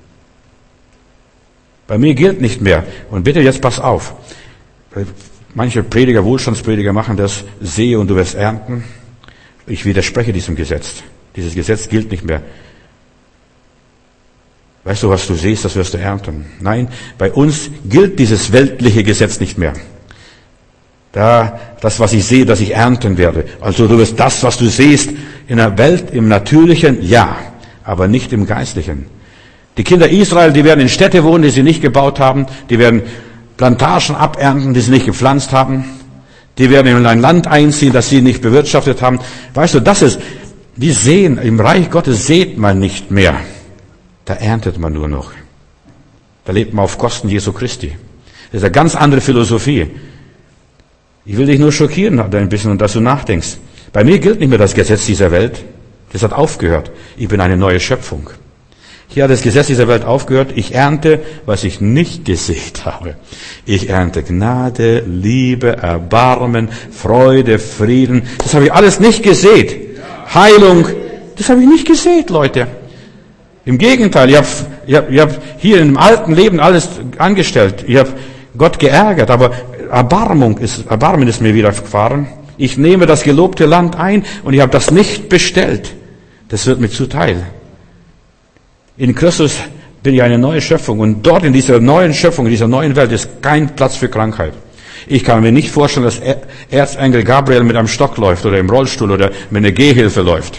Bei mir gilt nicht mehr. Und bitte jetzt pass auf. Manche Prediger, Wohlstandsprediger machen das. Sehe und du wirst ernten. Ich widerspreche diesem Gesetz. Dieses Gesetz gilt nicht mehr. Weißt du, was du siehst, das wirst du ernten. Nein, bei uns gilt dieses weltliche Gesetz nicht mehr. Da, das, was ich sehe, dass ich ernten werde. Also du wirst das, was du siehst, in der Welt, im Natürlichen, ja, aber nicht im Geistlichen. Die Kinder Israel, die werden in Städte wohnen, die sie nicht gebaut haben. Die werden Plantagen abernten, die sie nicht gepflanzt haben. Die werden in ein Land einziehen, das sie nicht bewirtschaftet haben. Weißt du, das ist, die sehen, im Reich Gottes sät man nicht mehr. Da erntet man nur noch. Da lebt man auf Kosten Jesu Christi. Das ist eine ganz andere Philosophie. Ich will dich nur schockieren ein bisschen und dass du nachdenkst. Bei mir gilt nicht mehr das Gesetz dieser Welt. Das hat aufgehört. Ich bin eine neue Schöpfung. Hier hat das Gesetz dieser Welt aufgehört. Ich ernte, was ich nicht gesät habe. Ich ernte Gnade, Liebe, Erbarmen, Freude, Frieden. Das habe ich alles nicht gesät. Heilung, das habe ich nicht gesät, Leute. Im Gegenteil, ich habe ich hab, ich hab hier im alten Leben alles angestellt. Ich habe Gott geärgert, aber Erbarmung ist, Erbarmen ist mir widerfahren. Ich nehme das gelobte Land ein und ich habe das nicht bestellt. Das wird mir zuteil. In Christus bin ich eine neue Schöpfung. Und dort in dieser neuen Schöpfung, in dieser neuen Welt ist kein Platz für Krankheit. Ich kann mir nicht vorstellen, dass Erzengel Gabriel mit einem Stock läuft oder im Rollstuhl oder mit einer Gehhilfe läuft.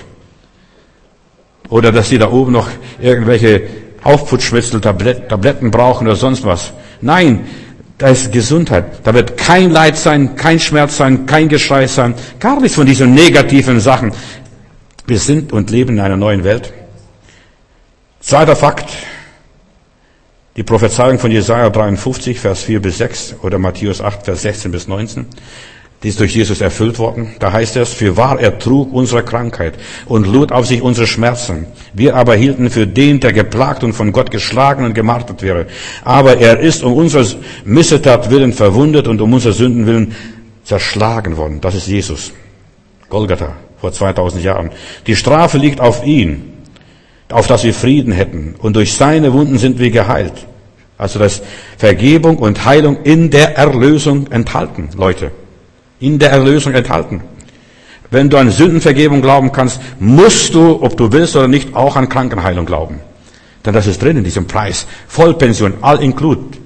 Oder dass sie da oben noch irgendwelche Aufputschmittel-Tabletten brauchen oder sonst was. Nein, da ist Gesundheit. Da wird kein Leid sein, kein Schmerz sein, kein Geschrei sein. Gar nichts von diesen negativen Sachen. Wir sind und leben in einer neuen Welt. Zweiter Fakt. Die Prophezeiung von Jesaja dreiundfünfzig, Vers vier bis sechs oder Matthäus acht, Vers sechzehn bis neunzehn. Die ist durch Jesus erfüllt worden. Da heißt es, fürwahr er trug unsere Krankheit und lud auf sich unsere Schmerzen. Wir aber hielten für den, der geplagt und von Gott geschlagen und gemartert wäre. Aber er ist um unserer Missetat willen verwundet und um unserer Sünden willen zerschlagen worden. Das ist Jesus. Golgatha, vor zweitausend Jahren. Die Strafe liegt auf ihn, auf dass wir Frieden hätten. Und durch seine Wunden sind wir geheilt. Also das Vergebung und Heilung in der Erlösung enthalten, Leute. In der Erlösung enthalten. Wenn du an Sündenvergebung glauben kannst, musst du, ob du willst oder nicht, auch an Krankenheilung glauben. Denn das ist drin in diesem Preis. Vollpension, all include,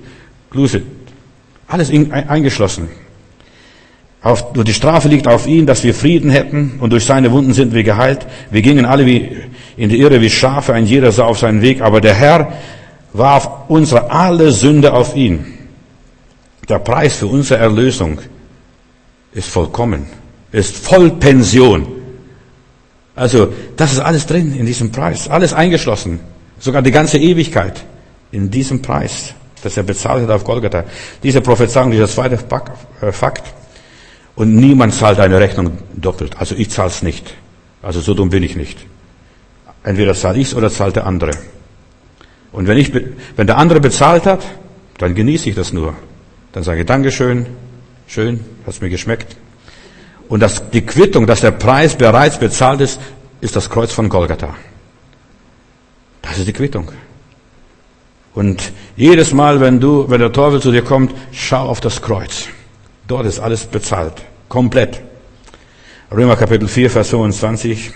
alles eingeschlossen. Auf, die Strafe liegt auf ihn, dass wir Frieden hätten, und durch seine Wunden sind wir geheilt. Wir gingen alle wie in die Irre wie Schafe, ein jeder sah auf seinen Weg, aber der Herr warf unsere alle Sünde auf ihn. Der Preis für unsere Erlösung ist vollkommen, ist Vollpension. Also, das ist alles drin in diesem Preis, alles eingeschlossen, sogar die ganze Ewigkeit in diesem Preis, das er bezahlt hat auf Golgatha. Diese Prophezeiung, dieser zweite Fakt. Und niemand zahlt eine Rechnung doppelt. Also ich zahle es nicht. Also so dumm bin ich nicht. Entweder zahle ich es oder zahlt der andere. Und wenn ich, wenn der andere bezahlt hat, dann genieße ich das nur. Dann sage ich Dankeschön, schön, hat's mir geschmeckt. Und das, die Quittung, dass der Preis bereits bezahlt ist, ist das Kreuz von Golgatha. Das ist die Quittung. Und jedes Mal, wenn du, wenn der Teufel zu dir kommt, schau auf das Kreuz. Dort ist alles bezahlt. Komplett. Römer Kapitel vier, Vers fünfundzwanzig.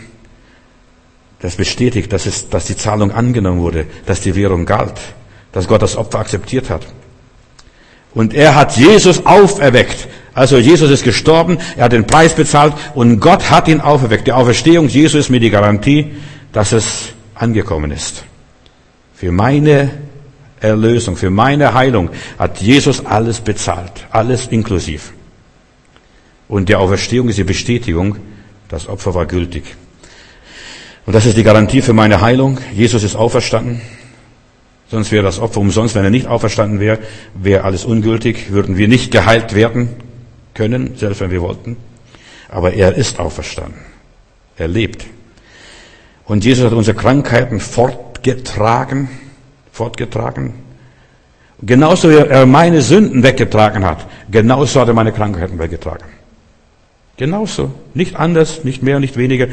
Das bestätigt, dass es, dass die Zahlung angenommen wurde, dass die Währung galt, dass Gott das Opfer akzeptiert hat. Und er hat Jesus auferweckt. Also Jesus ist gestorben, er hat den Preis bezahlt und Gott hat ihn auferweckt. Die Auferstehung Jesu ist mir die Garantie, dass es angekommen ist. Für meine Erlösung, für meine Heilung hat Jesus alles bezahlt, alles inklusiv. Und die Auferstehung ist die Bestätigung, das Opfer war gültig. Und das ist die Garantie für meine Heilung. Jesus ist auferstanden. Sonst wäre das Opfer umsonst. Wenn er nicht auferstanden wäre, wäre alles ungültig, würden wir nicht geheilt werden können, selbst wenn wir wollten. Aber er ist auferstanden. Er lebt. Und Jesus hat unsere Krankheiten fortgetragen, fortgetragen. Genauso wie er meine Sünden weggetragen hat, genauso hat er meine Krankheiten weggetragen. Genauso. Nicht anders, nicht mehr, nicht weniger.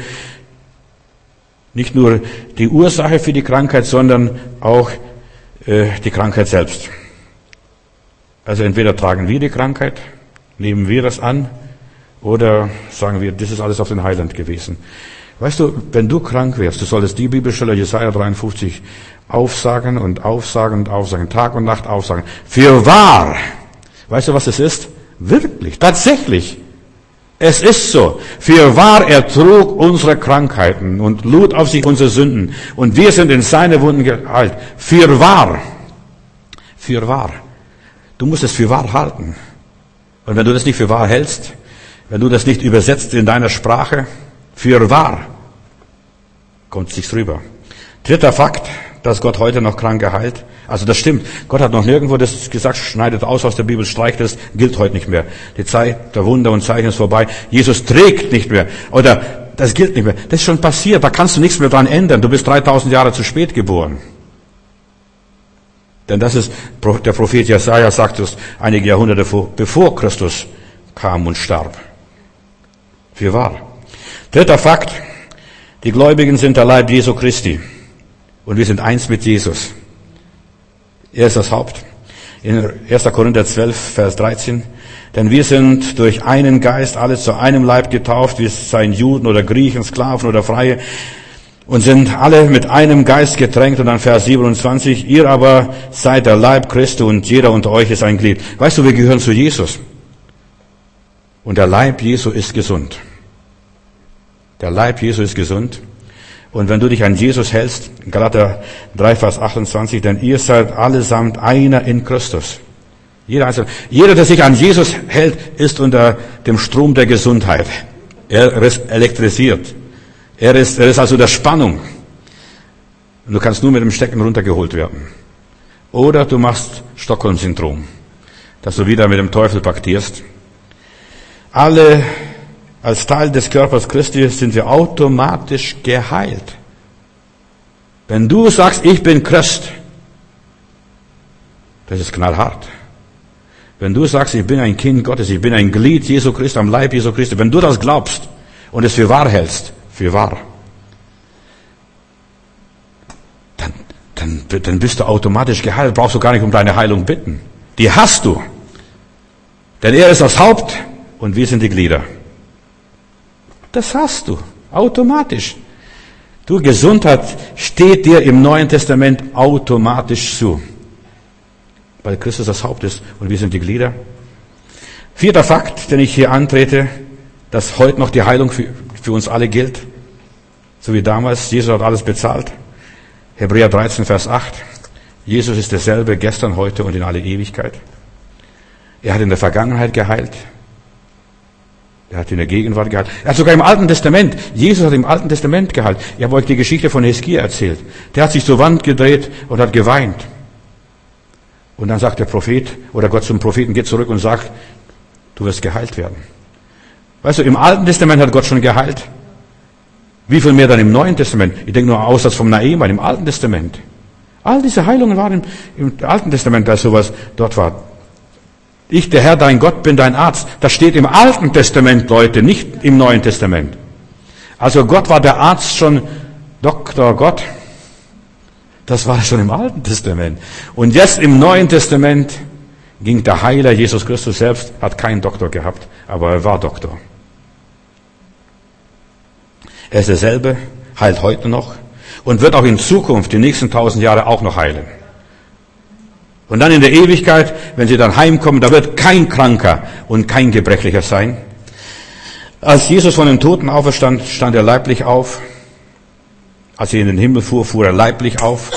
Nicht nur die Ursache für die Krankheit, sondern auch äh, die Krankheit selbst. Also entweder tragen wir die Krankheit, nehmen wir das an, oder sagen wir, das ist alles auf den Heiland gewesen. Weißt du, wenn du krank wärst, du solltest die Bibelstelle Jesaja dreiundfünfzig aufsagen und aufsagen und aufsagen, Tag und Nacht aufsagen. Für wahr! Weißt du, was es ist? Wirklich, tatsächlich. Es ist so. Für wahr, er trug unsere Krankheiten und lud auf sich unsere Sünden. Und wir sind in seine Wunden geheilt. Für wahr. Für wahr. Du musst es für wahr halten. Und wenn du das nicht für wahr hältst, wenn du das nicht übersetzt in deiner Sprache, für wahr, kommt es nicht rüber. Dritter Fakt, dass Gott heute noch Kranke heilt. Also das stimmt. Gott hat noch nirgendwo das gesagt, schneidet aus aus der Bibel, streicht es, gilt heute nicht mehr. Die Zeit der Wunder und Zeichen ist vorbei. Jesus trägt nicht mehr. Oder das gilt nicht mehr. Das ist schon passiert. Da kannst du nichts mehr dran ändern. Du bist dreitausend Jahre zu spät geboren. Denn das ist, der Prophet Jesaja sagt es einige Jahrhunderte vor, bevor Christus kam und starb. Für wahr. Dritter Fakt. Die Gläubigen sind der Leib Jesu Christi. Und wir sind eins mit Jesus. Er ist das Haupt. In erster Korinther zwölf, Vers dreizehn. Denn wir sind durch einen Geist alle zu einem Leib getauft. Wir seien Juden oder Griechen, Sklaven oder Freie. und sind alle mit einem Geist getränkt. Und dann Vers siebenundzwanzig, ihr aber seid der Leib Christi und jeder unter euch ist ein Glied. Weißt du, wir gehören zu Jesus. Und der Leib Jesu ist gesund. Der Leib Jesu ist gesund. Und wenn du dich an Jesus hältst, Galater drei, Vers achtundzwanzig, denn ihr seid allesamt einer in Christus. Jeder Einzelne. Jeder, der sich an Jesus hält, ist unter dem Strom der Gesundheit. Er ist elektrisiert. Er ist, er ist also der Spannung. Und du kannst nur mit dem Stecken runtergeholt werden. Oder du machst Stockholm-Syndrom, dass du wieder mit dem Teufel paktierst. Alle als Teil des Körpers Christi sind wir automatisch geheilt. Wenn du sagst, ich bin Christ, das ist knallhart. Wenn du sagst, ich bin ein Kind Gottes, ich bin ein Glied Jesu Christi, am Leib Jesu Christi, wenn du das glaubst und es für wahr hältst, für wahr, dann, dann, dann bist du automatisch geheilt, brauchst du gar nicht um deine Heilung bitten. Die hast du. Denn er ist das Haupt und wir sind die Glieder. Das hast du, automatisch. Du, Gesundheit steht dir im Neuen Testament automatisch zu. Weil Christus das Haupt ist und wir sind die Glieder. Vierter Fakt, den ich hier antrete, dass heute noch die Heilung für, für uns alle gilt. So wie damals, Jesus hat alles bezahlt. Hebräer dreizehn, Vers acht. Jesus ist derselbe gestern, heute und in alle Ewigkeit. Er hat in der Vergangenheit geheilt. Er hat in der Gegenwart geheilt. Er hat sogar im Alten Testament, Jesus hat im Alten Testament geheilt. Ich habe euch die Geschichte von Hiskia erzählt. Der hat sich zur Wand gedreht und hat geweint. Und dann sagt der Prophet, oder Gott zum Propheten, geht zurück und sagt, du wirst geheilt werden. Weißt du, im Alten Testament hat Gott schon geheilt. Wie viel mehr dann im Neuen Testament? Ich denke nur an Aussatz vom Naaman im Alten Testament. All diese Heilungen waren im, im Alten Testament, als sowas dort war. Ich, der Herr, dein Gott, bin dein Arzt. Das steht im Alten Testament, Leute, nicht im Neuen Testament. Also Gott war der Arzt schon Doktor Gott. Das war schon im Alten Testament. Und jetzt im Neuen Testament ging der Heiler, Jesus Christus selbst, hat keinen Doktor gehabt, aber er war Doktor. Er ist derselbe, heilt heute noch und wird auch in Zukunft, die nächsten tausend Jahre auch noch heilen. Und dann in der Ewigkeit, wenn sie dann heimkommen, da wird kein Kranker und kein Gebrechlicher sein. Als Jesus von den Toten auferstand, stand er leiblich auf. Als er in den Himmel fuhr, fuhr er leiblich auf.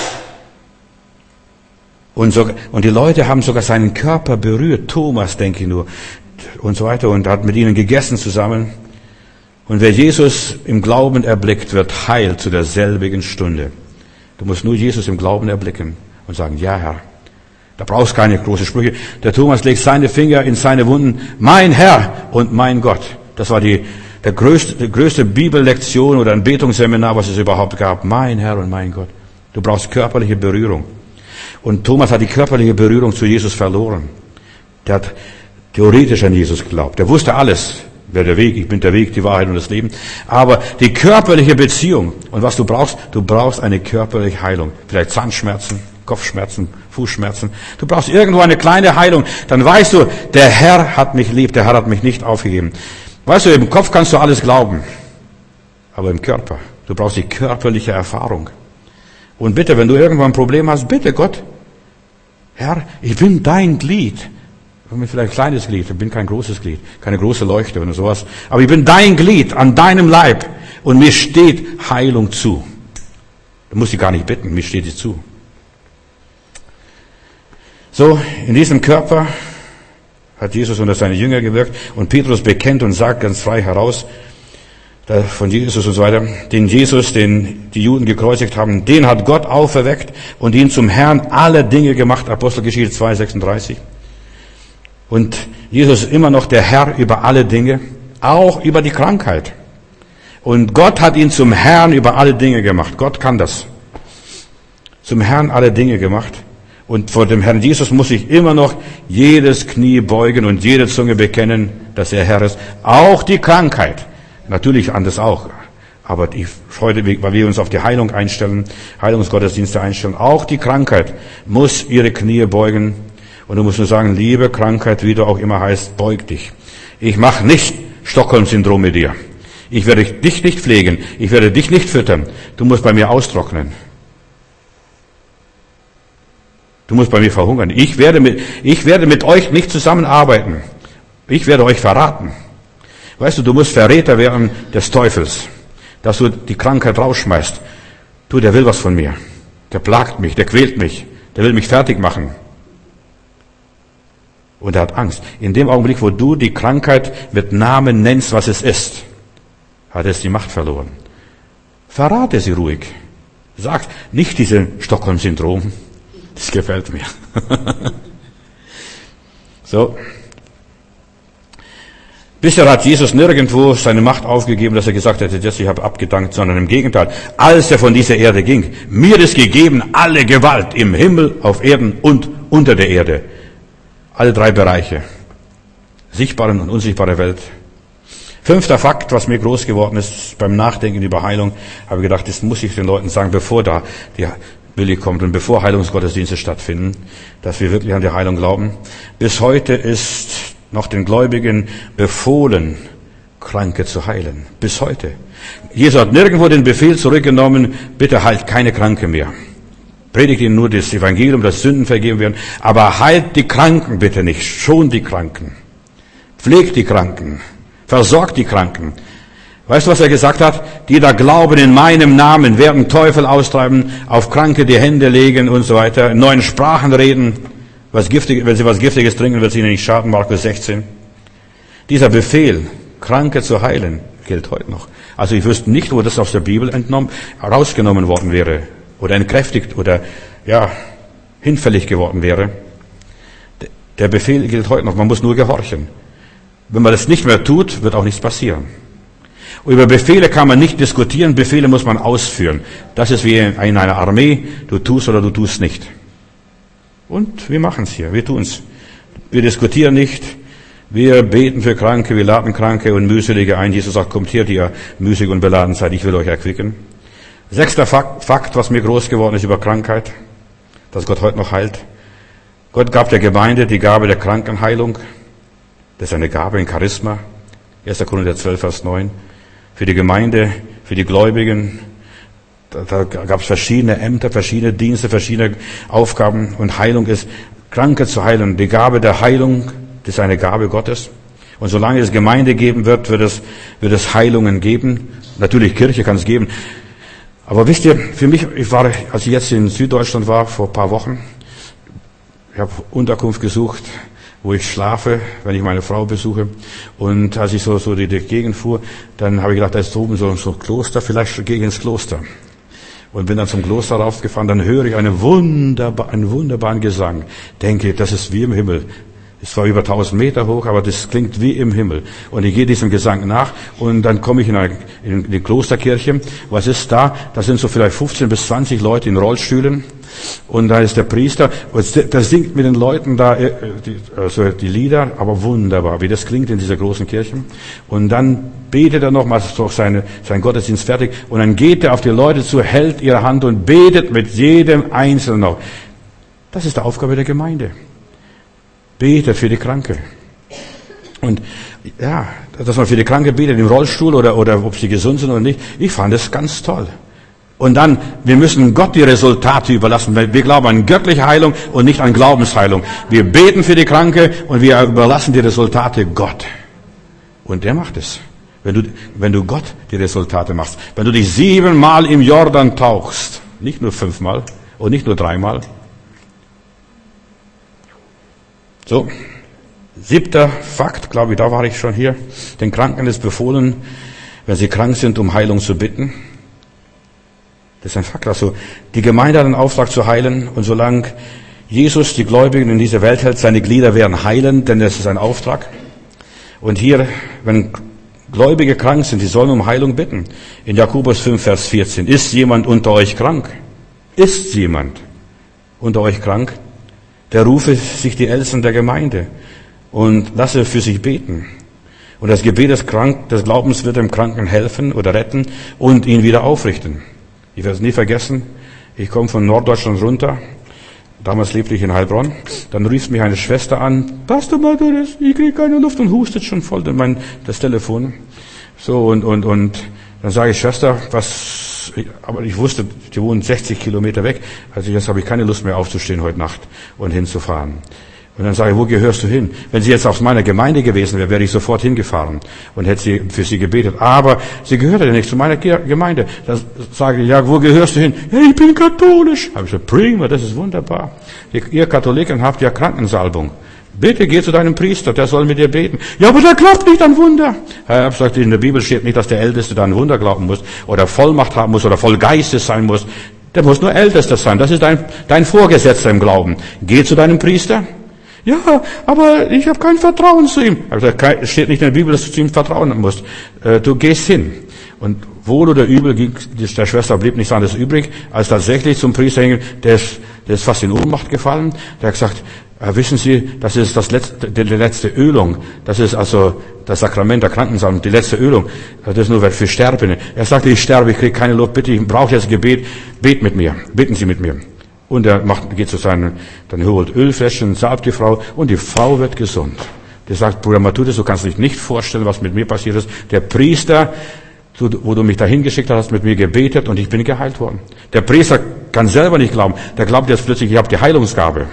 Und, so, und die Leute haben sogar seinen Körper berührt. Thomas, denke ich nur. Und so weiter. Und hat mit ihnen gegessen zusammen. Und wer Jesus im Glauben erblickt, wird heil zu derselbigen Stunde. Du musst nur Jesus im Glauben erblicken und sagen, ja Herr. Da brauchst du keine großen Sprüche. Der Thomas legt seine Finger in seine Wunden. Mein Herr und mein Gott. Das war die, der größte, die größte Bibellektion oder ein Betungsseminar, was es überhaupt gab. Mein Herr und mein Gott. Du brauchst körperliche Berührung. Und Thomas hat die körperliche Berührung zu Jesus verloren. Der hat theoretisch an Jesus geglaubt. Der wusste alles. Wer der Weg, ich bin der Weg, die Wahrheit und das Leben. Aber die körperliche Beziehung. Und was du brauchst, du brauchst eine körperliche Heilung. Vielleicht Zahnschmerzen, Kopfschmerzen, Fußschmerzen. Du brauchst irgendwo eine kleine Heilung. Dann weißt du, der Herr hat mich lieb, der Herr hat mich nicht aufgegeben. Weißt du, im Kopf kannst du alles glauben. Aber im Körper. Du brauchst die körperliche Erfahrung. Und bitte, wenn du irgendwann ein Problem hast, bitte Gott, Herr, ich bin dein Glied. Ich bin vielleicht ein kleines Glied, ich bin kein großes Glied, keine große Leuchte oder sowas. Aber ich bin dein Glied an deinem Leib und mir steht Heilung zu. Du musst sie gar nicht bitten, mir steht sie zu. So, in diesem Körper hat Jesus unter seine Jünger gewirkt und Petrus bekennt und sagt ganz frei heraus, von Jesus und so weiter, den Jesus, den die Juden gekreuzigt haben, den hat Gott auferweckt und ihn zum Herrn aller Dinge gemacht, Apostelgeschichte zwei, sechsunddreißig. Und Jesus ist immer noch der Herr über alle Dinge, auch über die Krankheit. Und Gott hat ihn zum Herrn über alle Dinge gemacht. Gott kann das. Zum Herrn alle Dinge gemacht. Und vor dem Herrn Jesus muss ich immer noch jedes Knie beugen und jede Zunge bekennen, dass er Herr ist. Auch die Krankheit. Natürlich anders auch. Aber die, heute, weil wir uns auf die Heilung einstellen, Heilungsgottesdienste einstellen, auch die Krankheit muss ihre Knie beugen. Und du musst nur sagen, liebe Krankheit, wie du auch immer heißt, beug dich. Ich mache nicht Stockholm-Syndrom mit dir. Ich werde dich nicht pflegen. Ich werde dich nicht füttern. Du musst bei mir austrocknen. Du musst bei mir verhungern. Ich werde mit, ich werde mit euch nicht zusammenarbeiten. Ich werde euch verraten. Weißt du, du musst Verräter werden des Teufels, dass du die Krankheit rausschmeißt. Du, der will was von mir. Der plagt mich, der quält mich, der will mich fertig machen. Und er hat Angst. In dem Augenblick, wo du die Krankheit mit Namen nennst, was es ist, hat es die Macht verloren. Verrate sie ruhig. Sag nicht dieses Stockholm-Syndrom. Das gefällt mir. So. Bisher hat Jesus nirgendwo seine Macht aufgegeben, dass er gesagt hätte, jetzt, ich habe abgedankt, sondern im Gegenteil. Als er von dieser Erde ging, mir ist gegeben alle Gewalt im Himmel, auf Erden und unter der Erde. Alle drei Bereiche. Sichtbare und unsichtbare Welt. Fünfter Fakt, was mir groß geworden ist beim Nachdenken über Heilung, habe ich gedacht, das muss ich den Leuten sagen, bevor da die Wille kommt und bevor Heilungsgottesdienste stattfinden, dass wir wirklich an die Heilung glauben. Bis heute ist noch den Gläubigen befohlen, Kranke zu heilen. Bis heute. Jesus hat nirgendwo den Befehl zurückgenommen, bitte heilt keine Kranke mehr. Predigt ihnen nur das Evangelium, dass Sünden vergeben werden, aber heilt die Kranken bitte nicht, schont die Kranken. Pflegt die Kranken, versorgt die Kranken. Weißt du, was er gesagt hat? Die da glauben in meinem Namen, werden Teufel austreiben, auf Kranke die Hände legen und so weiter, in neuen Sprachen reden. Was giftig, wenn sie was Giftiges trinken, wird es ihnen nicht schaden, Markus sechzehn. Dieser Befehl, Kranke zu heilen, gilt heute noch. Also ich wüsste nicht, wo das aus der Bibel entnommen, rausgenommen worden wäre oder entkräftigt oder ja hinfällig geworden wäre. Der Befehl gilt heute noch, man muss nur gehorchen. Wenn man das nicht mehr tut, wird auch nichts passieren. Und über Befehle kann man nicht diskutieren, Befehle muss man ausführen. Das ist wie in einer Armee, du tust oder du tust nicht. Und wir machen es hier, wir tun es. Wir diskutieren nicht, wir beten für Kranke, wir laden Kranke und Mühselige ein. Jesus sagt, kommt her, die ihr müßig und beladen seid, ich will euch erquicken. Sechster Fakt, Fakt, was mir groß geworden ist über Krankheit, dass Gott heute noch heilt. Gott gab der Gemeinde die Gabe der Krankenheilung. Das ist eine Gabe, ein Charisma. erster Korinther zwölf, Vers neun. Für die Gemeinde, für die Gläubigen, da, da gab es verschiedene Ämter, verschiedene Dienste, verschiedene Aufgaben. Und Heilung ist, Kranke zu heilen. Die Gabe der Heilung, das ist eine Gabe Gottes. Und solange es Gemeinde geben wird, wird es, wird es Heilungen geben. Natürlich Kirche kann es geben. Aber wisst ihr, für mich, ich war, als ich jetzt in Süddeutschland war, vor ein paar Wochen, ich habe Unterkunft gesucht, wo ich schlafe, wenn ich meine Frau besuche. Und als ich so, so die, die Gegend fuhr, dann habe ich gedacht, da ist oben so, so ein Kloster, vielleicht gehe ich ins Kloster. Und bin dann zum Kloster raufgefahren, dann höre ich einen, wunderbar, einen wunderbaren Gesang. Denke, das ist wie im Himmel. Es war über tausend Meter hoch, aber das klingt wie im Himmel. Und ich gehe diesem Gesang nach und dann komme ich in, eine, in die Klosterkirche. Was ist da? Da sind so vielleicht fünfzehn bis zwanzig Leute in Rollstühlen. Und da ist der Priester, und der singt mit den Leuten da also die Lieder, aber wunderbar, wie das klingt in dieser großen Kirche. Und dann betet er nochmal, ist doch seine, sein Gottesdienst fertig, und dann geht er auf die Leute zu, hält ihre Hand und betet mit jedem Einzelnen noch. Das ist die Aufgabe der Gemeinde. Betet für die Kranke. Und ja, dass man für die Kranke betet, im Rollstuhl oder, oder ob sie gesund sind oder nicht, ich fand das ganz toll. Und dann, wir müssen Gott die Resultate überlassen. Wir glauben an göttliche Heilung und nicht an Glaubensheilung. Wir beten für die Kranke und wir überlassen die Resultate Gott. Und der macht es. Wenn du, wenn du Gott die Resultate machst. Wenn du dich siebenmal im Jordan tauchst. Nicht nur fünfmal und nicht nur dreimal. So. Siebter Fakt, glaube ich, da war ich schon hier. Den Kranken ist befohlen, wenn sie krank sind, um Heilung zu bitten. Das ist ein Fakt. Also die Gemeinde hat einen Auftrag zu heilen, und solange Jesus die Gläubigen in dieser Welt hält, seine Glieder werden heilen, denn das ist ein Auftrag. Und hier, wenn Gläubige krank sind, die sollen um Heilung bitten. In Jakobus fünf, Vers vierzehn. Ist jemand unter euch krank? Ist jemand unter euch krank? Der rufe sich die Ältesten der Gemeinde und lasse für sich beten. Und das Gebet des, Krank, des Glaubens wird dem Kranken helfen oder retten und ihn wieder aufrichten. Ich werde es nie vergessen. Ich komme von Norddeutschland runter. Damals lebte ich in Heilbronn. Dann rief mich eine Schwester an. Pastor Matthäus, ich kriege keine Luft und hustet schon voll in mein, das Telefon. So, und, und, und dann sage ich, Schwester, was, aber ich wusste, die wohnen sechzig Kilometer weg. Also jetzt habe ich keine Lust mehr aufzustehen heute Nacht und hinzufahren. Und dann sage ich, wo gehörst du hin? Wenn sie jetzt aus meiner Gemeinde gewesen wäre, wäre ich sofort hingefahren und hätte sie für sie gebetet. Aber sie gehörte ja nicht zu meiner Gemeinde. Dann sage ich, ja, wo gehörst du hin? Ja, ich bin katholisch. Habe ich gesagt, prima, das ist wunderbar. Ihr Katholiken habt ja Krankensalbung. Bitte geh zu deinem Priester, der soll mit dir beten. Ja, aber der glaubt nicht an Wunder. Ich habe gesagt, in der Bibel steht nicht, dass der Älteste da an Wunder glauben muss oder Vollmacht haben muss oder voll Geistes sein muss. Der muss nur Ältester sein. Das ist dein, dein Vorgesetzter im Glauben. Geh zu deinem Priester. Ja, aber ich habe kein Vertrauen zu ihm. Also es steht nicht in der Bibel, dass du zu ihm vertrauen musst. Du gehst hin. Und wohl oder übel ging der Schwester blieb nichts anderes übrig, als tatsächlich zum Priester hingehen. Der ist, der ist fast in Ohnmacht gefallen. Der hat gesagt, wissen Sie, das ist das letzte, die letzte Ölung. Das ist also das Sakrament der Krankensalbung, die letzte Ölung. Das ist nur für Sterbende. Er sagte, ich sterbe, ich kriege keine Luft, bitte, ich brauche jetzt Gebet. Bet mit mir, beten Sie mit mir. Und er macht, geht zu seinen, dann holt Ölfläschchen, salbt die Frau und die Frau wird gesund. Der sagt, Bruder Matthäus, du kannst dich nicht vorstellen, was mit mir passiert ist. Der Priester, wo du mich dahin geschickt hast, hat mit mir gebetet und ich bin geheilt worden. Der Priester kann selber nicht glauben. Der glaubt jetzt plötzlich, ich habe die Heilungsgabe.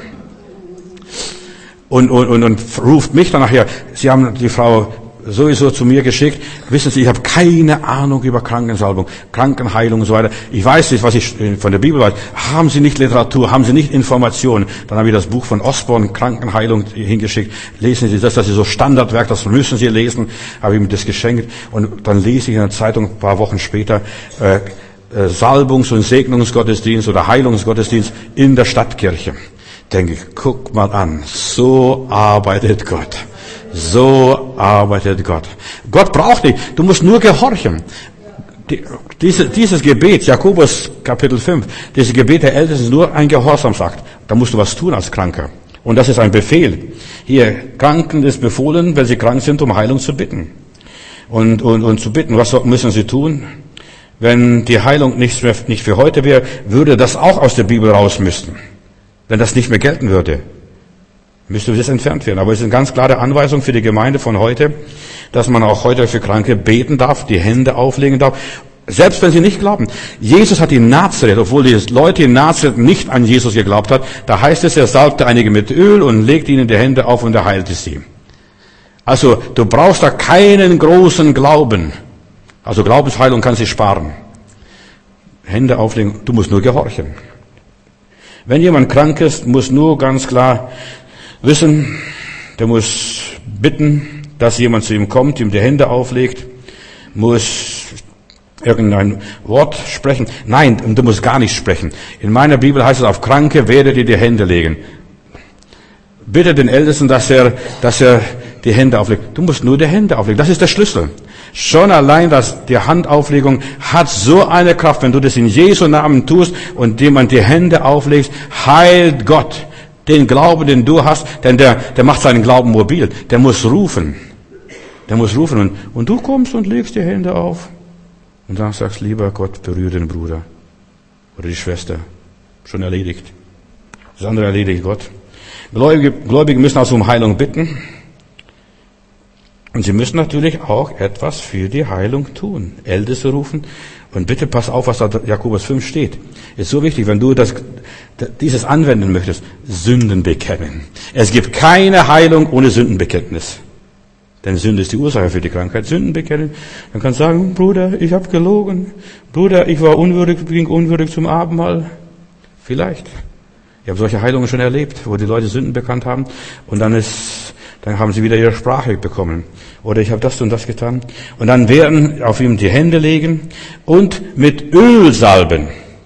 Und, und, und, und ruft mich dann nachher, Sie haben die Frau sowieso zu mir geschickt. Wissen Sie, ich habe keine Ahnung über Krankensalbung, Krankenheilung und so weiter. Ich weiß nicht, was ich von der Bibel weiß. Haben Sie nicht Literatur? Haben Sie nicht Informationen? Dann habe ich das Buch von Osborne, Krankenheilung, hingeschickt. Lesen Sie das, das ist so Standardwerk, das müssen Sie lesen. Habe ich ihm das geschenkt. Und dann lese ich in der Zeitung ein paar Wochen später, äh, äh, Salbungs- und Segnungsgottesdienst oder Heilungsgottesdienst in der Stadtkirche. Denke ich, guck mal an, so arbeitet Gott. So arbeitet Gott. Gott braucht dich. Du musst nur gehorchen. Die, diese, dieses Gebet, Jakobus Kapitel fünf, dieses Gebet der Ältesten ist nur ein Gehorsamsakt. Da musst du was tun als Kranker. Und das ist ein Befehl. Hier, Kranken ist befohlen, wenn sie krank sind, um Heilung zu bitten. Und, und, und zu bitten, was müssen sie tun? Wenn die Heilung nicht, mehr, nicht für heute wäre, würde das auch aus der Bibel raus müssten. Wenn das nicht mehr gelten würde, müsste das entfernt werden. Aber es ist eine ganz klare Anweisung für die Gemeinde von heute, dass man auch heute für Kranke beten darf, die Hände auflegen darf, selbst wenn sie nicht glauben. Jesus hat in Nazareth, obwohl die Leute in Nazareth nicht an Jesus geglaubt hat, da heißt es, er salbte einige mit Öl und legte ihnen die Hände auf und er heilte sie. Also du brauchst da keinen großen Glauben. Also Glaubensheilung kann sich sparen. Hände auflegen, du musst nur gehorchen. Wenn jemand krank ist, muss nur ganz klar wissen, der muss bitten, dass jemand zu ihm kommt, ihm die Hände auflegt, muss irgendein Wort sprechen. Nein, du musst gar nicht sprechen. In meiner Bibel heißt es, auf Kranke werdet ihr die Hände legen. Bitte den Ältesten, dass er, dass er die Hände auflegt. Du musst nur die Hände auflegen. Das ist der Schlüssel. Schon allein das, die Handauflegung hat so eine Kraft. Wenn du das in Jesu Namen tust und jemand die Hände auflegst, heilt Gott den Glauben, den du hast, denn der, der macht seinen Glauben mobil. Der muss rufen. Der muss rufen und, und du kommst und legst die Hände auf und dann sagst, lieber Gott, berühre den Bruder oder die Schwester. Schon erledigt. Das andere erledigt Gott. Gläubige, Gläubige müssen also um Heilung bitten. Und sie müssen natürlich auch etwas für die Heilung tun. Älteste rufen. Und bitte pass auf, was da Jakobus fünf steht. Ist so wichtig, wenn du das, dieses anwenden möchtest. Sünden bekennen. Es gibt keine Heilung ohne Sündenbekenntnis. Denn Sünde ist die Ursache für die Krankheit. Sünden bekennen. Dann kannst du sagen, Bruder, ich habe gelogen. Bruder, ich war unwürdig, ging unwürdig zum Abendmahl. Vielleicht. Ich habe solche Heilungen schon erlebt, wo die Leute Sünden bekannt haben. Und dann ist... Dann haben sie wieder ihre Sprache bekommen. Oder ich habe das und das getan. Und dann werden auf ihm die Hände legen und mit Öl salben.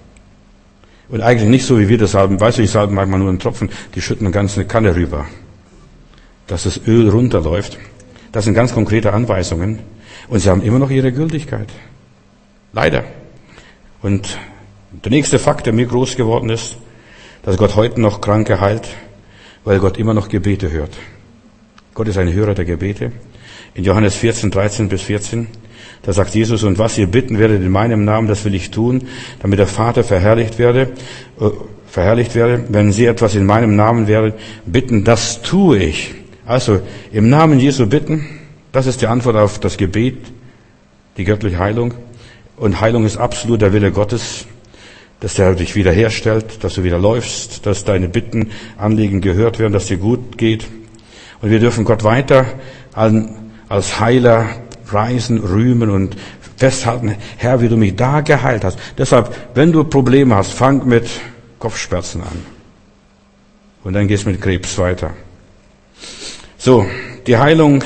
Und eigentlich nicht so, wie wir das salben. Weißt du, ich salbe manchmal nur einen Tropfen. Die schütten eine ganze Kanne rüber. Dass das Öl runterläuft. Das sind ganz konkrete Anweisungen. Und sie haben immer noch ihre Gültigkeit. Leider. Und der nächste Fakt, der mir groß geworden ist, dass Gott heute noch Kranke heilt, weil Gott immer noch Gebete hört. Gott ist ein Hörer der Gebete. In Johannes vierzehn, dreizehn bis vierzehn. Da sagt Jesus, und was ihr bitten werdet in meinem Namen, das will ich tun, damit der Vater verherrlicht werde, äh, verherrlicht werde. Wenn sie etwas in meinem Namen werden, bitten, das tue ich. Also, im Namen Jesu bitten, das ist die Antwort auf das Gebet, die göttliche Heilung. Und Heilung ist absolut der Wille Gottes, dass der dich wiederherstellt, dass du wieder läufst, dass deine Bitten, Anliegen gehört werden, dass dir gut geht. Und wir dürfen Gott weiter als Heiler preisen, rühmen und festhalten, Herr, wie du mich da geheilt hast. Deshalb, wenn du Probleme hast, fang mit Kopfschmerzen an. Und dann gehst mit Krebs weiter. So, die Heilung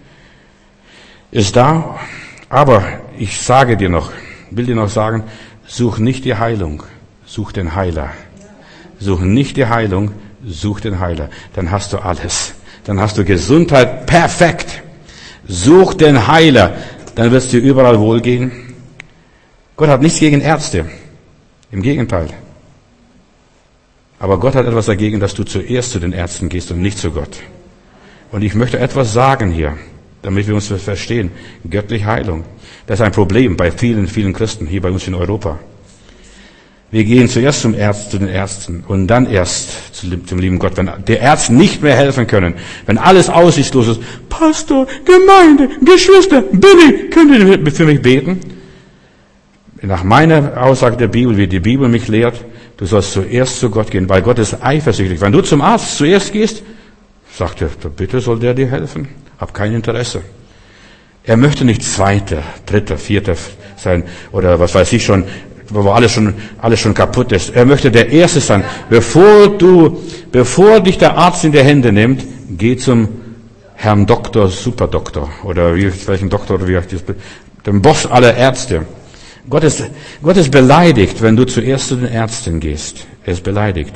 ist da, aber ich sage dir noch, will dir noch sagen, such nicht die Heilung, such den Heiler. Such nicht die Heilung, such den Heiler. Dann hast du alles. Dann hast du Gesundheit perfekt. Such den Heiler, dann wird es dir überall wohlgehen. Gott hat nichts gegen Ärzte. Im Gegenteil. Aber Gott hat etwas dagegen, dass du zuerst zu den Ärzten gehst und nicht zu Gott. Und ich möchte etwas sagen hier, damit wir uns verstehen. Göttliche Heilung. Das ist ein Problem bei vielen, vielen Christen hier bei uns in Europa. Wir gehen zuerst zum Arzt, zu den Ärzten und dann erst zum lieben Gott. Wenn die Ärzte nicht mehr helfen können, wenn alles aussichtslos ist, Pastor, Gemeinde, Geschwister, bitte, könnt ihr für mich beten? Nach meiner Aussage der Bibel, wie die Bibel mich lehrt, du sollst zuerst zu Gott gehen, weil Gott ist eifersüchtig. Wenn du zum Arzt zuerst gehst, sagt er, bitte soll der dir helfen. Hab kein Interesse. Er möchte nicht Zweiter, Dritter, Vierter sein oder was weiß ich schon, wo alles schon, alles schon kaputt ist. Er möchte der Erste sein. Bevor du, bevor dich der Arzt in die Hände nimmt, geh zum Herrn Doktor, Superdoktor oder wie, welchen Doktor oder wie ich das, dem Boss aller Ärzte. Gott ist, Gott ist beleidigt, wenn du zuerst zu den Ärzten gehst. Er ist beleidigt.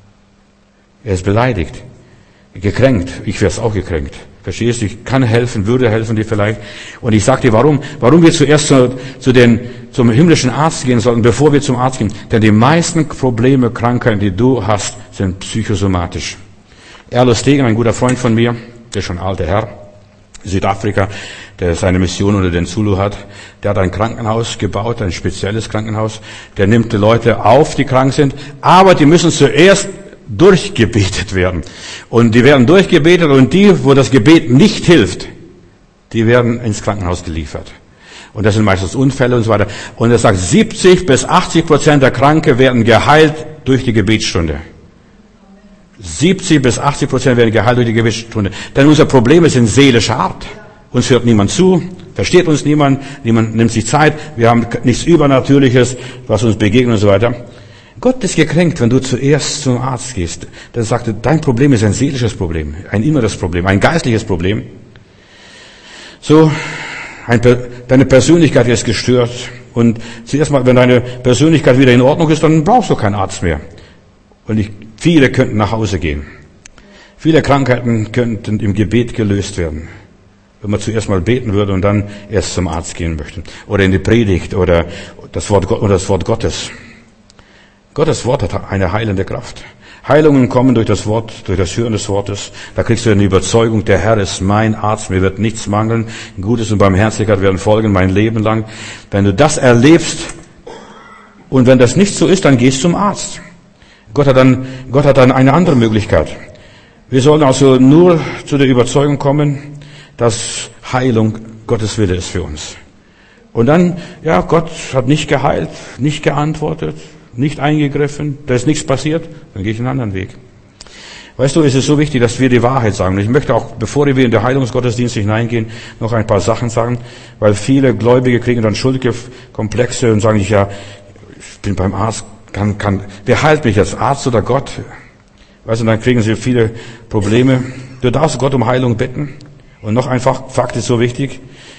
Er ist beleidigt. Gekränkt. Ich werde auch gekränkt. Verstehst du? Ich kann helfen, würde helfen dir vielleicht. Und ich sage dir, warum? Warum wir zuerst zu, zu den, zum himmlischen Arzt gehen sollten, bevor wir zum Arzt gehen. Denn die meisten Probleme, Krankheiten, die du hast, sind psychosomatisch. Erlos Degen, ein guter Freund von mir, der ist schon ein alter Herr, Südafrika, der seine Mission unter den Zulu hat, der hat ein Krankenhaus gebaut, ein spezielles Krankenhaus. Der nimmt die Leute auf, die krank sind, aber die müssen zuerst durchgebetet werden. Und die werden durchgebetet und die, wo das Gebet nicht hilft, die werden ins Krankenhaus geliefert. Und das sind meistens Unfälle und so weiter. Und er sagt, siebzig bis achtzig Prozent der Kranke werden geheilt durch die Gebetsstunde. siebzig bis achtzig Prozent werden geheilt durch die Gebetsstunde. Denn unsere Probleme sind seelischer Art. Uns hört niemand zu, versteht uns niemand, niemand nimmt sich Zeit, wir haben nichts Übernatürliches, was uns begegnet und so weiter. Gott ist gekränkt, wenn du zuerst zum Arzt gehst. Der sagte, dein Problem ist ein seelisches Problem, ein inneres Problem, ein geistliches Problem. So, ein, deine Persönlichkeit ist gestört. Und zuerst mal, wenn deine Persönlichkeit wieder in Ordnung ist, dann brauchst du keinen Arzt mehr. Und ich, viele könnten nach Hause gehen. Viele Krankheiten könnten im Gebet gelöst werden. Wenn man zuerst mal beten würde und dann erst zum Arzt gehen möchte. Oder in die Predigt oder das Wort, oder das Wort Gottes. Gottes Wort hat eine heilende Kraft. Heilungen kommen durch das Wort, durch das Hören des Wortes. Da kriegst du eine Überzeugung, der Herr ist mein Arzt, mir wird nichts mangeln. Gutes und Barmherzigkeit werden folgen mein Leben lang. Wenn du das erlebst und wenn das nicht so ist, dann gehst du zum Arzt. Gott hat dann, Gott hat dann eine andere Möglichkeit. Wir sollen also nur zu der Überzeugung kommen, dass Heilung Gottes Wille ist für uns. Und dann, ja, Gott hat nicht geheilt, nicht geantwortet, nicht eingegriffen, da ist nichts passiert, dann gehe ich einen anderen Weg. Weißt du, es ist so wichtig, dass wir die Wahrheit sagen. Und ich möchte auch, bevor wir in den Heilungsgottesdienst hineingehen, noch ein paar Sachen sagen, weil viele Gläubige kriegen dann Schuldkomplexe und sagen sich, ja, ich bin beim Arzt, kann, kann, wer heilt mich jetzt, Arzt oder Gott? Weißt du, dann kriegen sie viele Probleme. Du darfst Gott um Heilung bitten. Und noch ein Fakt ist so wichtig.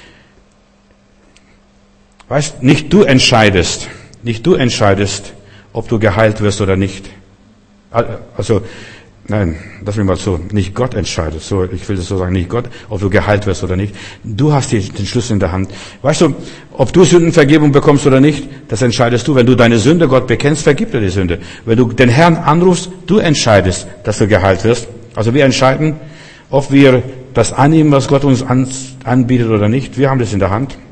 Weißt, nicht du entscheidest, nicht du entscheidest, ob du geheilt wirst oder nicht. Also, nein, lass mich mal so, nicht Gott entscheidet, so, ich will das so sagen, nicht Gott, ob du geheilt wirst oder nicht. Du hast den Schlüssel in der Hand. Weißt du, ob du Sündenvergebung bekommst oder nicht, das entscheidest du. Wenn du deine Sünde Gott bekennst, vergibt er die Sünde. Wenn du den Herrn anrufst, du entscheidest, dass du geheilt wirst. Also wir entscheiden, ob wir das annehmen, was Gott uns anbietet oder nicht. Wir haben das in der Hand.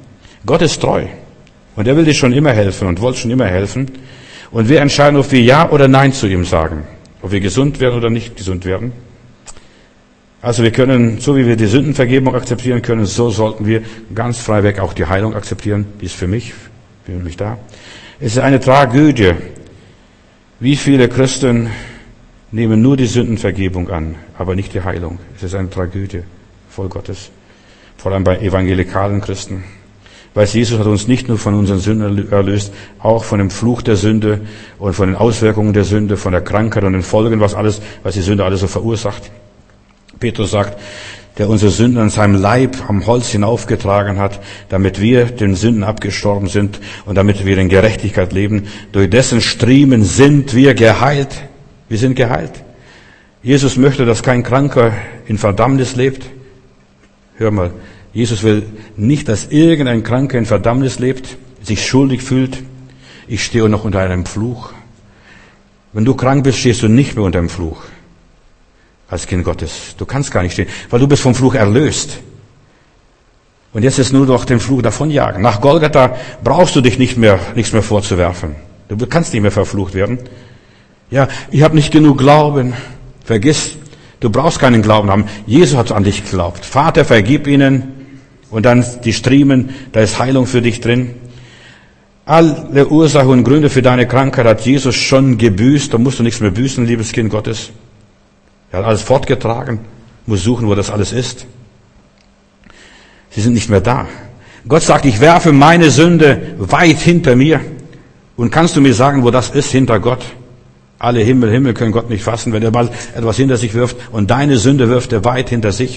Gott ist treu. Und er will dir schon immer helfen und wollte schon immer helfen. Und wir entscheiden, ob wir Ja oder Nein zu ihm sagen. Ob wir gesund werden oder nicht gesund werden. Also wir können, so wie wir die Sündenvergebung akzeptieren können, so sollten wir ganz freiweg auch die Heilung akzeptieren. Die ist für mich, für mich da. Es ist eine Tragödie. Wie viele Christen nehmen nur die Sündenvergebung an, aber nicht die Heilung. Es ist eine Tragödie, voll Gottes. Vor allem bei evangelikalen Christen. Weil Jesus hat uns nicht nur von unseren Sünden erlöst, auch von dem Fluch der Sünde und von den Auswirkungen der Sünde, von der Krankheit und den Folgen, was alles, was die Sünde alles so verursacht. Petrus sagt, der unsere Sünden an seinem Leib am Holz hinaufgetragen hat, damit wir den Sünden abgestorben sind und damit wir in Gerechtigkeit leben. Durch dessen Striemen sind wir geheilt. Wir sind geheilt. Jesus möchte, dass kein Kranker in Verdammnis lebt. Hör mal, Jesus will nicht, dass irgendein Kranker in Verdammnis lebt, sich schuldig fühlt. Ich stehe noch unter einem Fluch. Wenn du krank bist, stehst du nicht mehr unter einem Fluch. Als Kind Gottes. Du kannst gar nicht stehen, weil du bist vom Fluch erlöst. Und jetzt ist nur noch den Fluch davonjagen. Nach Golgatha brauchst du dich nicht mehr, nichts mehr vorzuwerfen. Du kannst nicht mehr verflucht werden. Ja, ich habe nicht genug Glauben. Vergiss, du brauchst keinen Glauben haben. Jesus hat an dich geglaubt. Vater, vergib ihnen. Und dann die Striemen, da ist Heilung für dich drin. Alle Ursachen und Gründe für deine Krankheit hat Jesus schon gebüßt. Da musst du nichts mehr büßen, liebes Kind Gottes. Er hat alles fortgetragen, muss suchen, wo das alles ist. Sie sind nicht mehr da. Gott sagt, ich werfe meine Sünde weit hinter mir. Und kannst du mir sagen, wo das ist, hinter Gott? Alle Himmel, Himmel können Gott nicht fassen, wenn er mal etwas hinter sich wirft. Und deine Sünde wirft er weit hinter sich.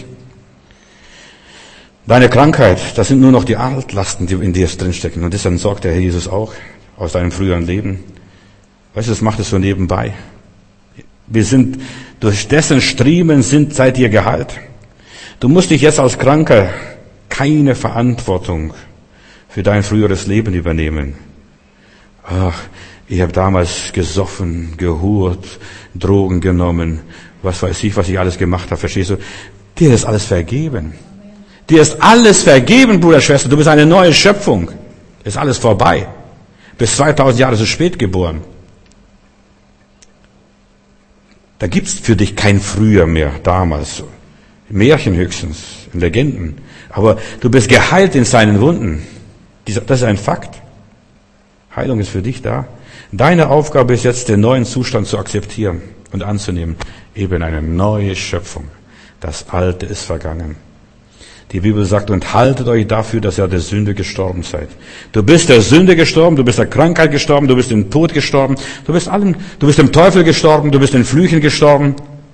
Deine Krankheit, das sind nur noch die Altlasten, die in dir drinstecken. Und das entsorgt der Herr Jesus auch aus deinem früheren Leben. Weißt du, das macht es so nebenbei. Wir sind, durch dessen Striemen sind, seid ihr geheilt. Du musst dich jetzt als Kranker keine Verantwortung für dein früheres Leben übernehmen. Ach, ich habe damals gesoffen, gehurt, Drogen genommen, was weiß ich, was ich alles gemacht habe, verstehst du? Dir ist alles vergeben. Dir ist alles vergeben, Bruder, Schwester. Du bist eine neue Schöpfung. Ist alles vorbei. Bis zweitausend Jahre zu spät geboren. Da gibt's für dich kein Früher mehr, damals. Märchen höchstens, in Legenden. Aber du bist geheilt in seinen Wunden. Das ist ein Fakt. Heilung ist für dich da. Deine Aufgabe ist jetzt, den neuen Zustand zu akzeptieren und anzunehmen. Eben eine neue Schöpfung. Das Alte ist vergangen. Die Bibel sagt, und haltet euch dafür, dass ihr der Sünde gestorben seid. Du bist der Sünde gestorben, du bist der Krankheit gestorben, du bist dem Tod gestorben, du bist allem, du bist dem Teufel gestorben, du bist den Flüchen gestorben.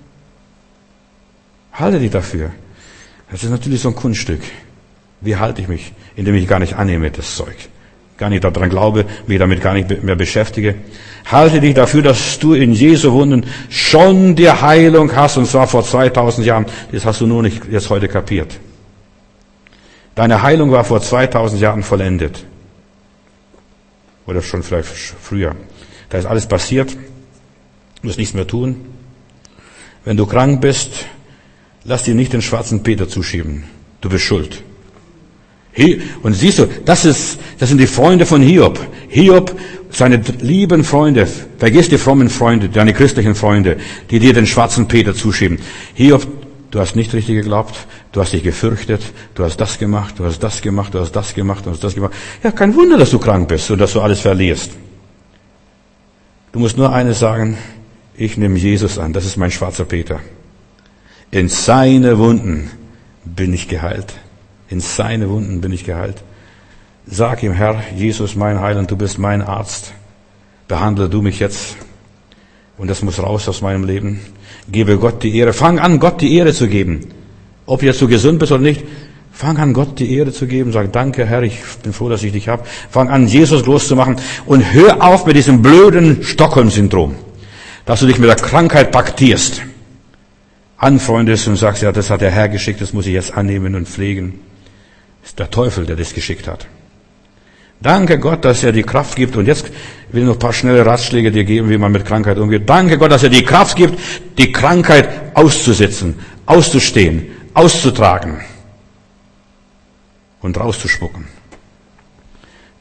Halte dich dafür. Das ist natürlich so ein Kunststück. Wie halte ich mich? Indem ich gar nicht annehme, das Zeug. Gar nicht daran glaube, mich damit gar nicht mehr beschäftige. Halte dich dafür, dass du in Jesu Wunden schon die Heilung hast, und zwar vor zweitausend Jahren. Das hast du nur nicht jetzt heute kapiert. Deine Heilung war vor zweitausend Jahren vollendet. Oder schon vielleicht früher. Da ist alles passiert. Du musst nichts mehr tun. Wenn du krank bist, lass dir nicht den schwarzen Peter zuschieben. Du bist schuld. Und siehst du, das ist, das sind die Freunde von Hiob. Hiob, seine lieben Freunde, vergiss die frommen Freunde, deine christlichen Freunde, die dir den schwarzen Peter zuschieben. Hiob, du hast nicht richtig geglaubt, du hast dich gefürchtet, du hast das gemacht, du hast das gemacht, du hast das gemacht, du hast das gemacht. Ja, kein Wunder, dass du krank bist und dass du alles verlierst. Du musst nur eines sagen, ich nehme Jesus an, das ist mein schwarzer Peter. In seine Wunden bin ich geheilt. In seine Wunden bin ich geheilt. Sag ihm, Herr, Jesus, mein Heiland, du bist mein Arzt. Behandle du mich jetzt. Und das muss raus aus meinem Leben. Gebe Gott die Ehre. Fang an, Gott die Ehre zu geben. Ob jetzt du gesund bist oder nicht, fang an, Gott die Ehre zu geben. Sag, danke, Herr, ich bin froh, dass ich dich habe. Fang an, Jesus groß zu machen. Und hör auf mit diesem blöden Stockholm-Syndrom, dass du dich mit der Krankheit paktierst, anfreundest und sagst, ja, das hat der Herr geschickt, das muss ich jetzt annehmen und pflegen. Das ist der Teufel, der das geschickt hat. Danke Gott, dass er die Kraft gibt. Und jetzt will ich noch ein paar schnelle Ratschläge dir geben, wie man mit Krankheit umgeht. Danke Gott, dass er die Kraft gibt, die Krankheit auszusitzen, auszustehen, auszutragen und rauszuspucken.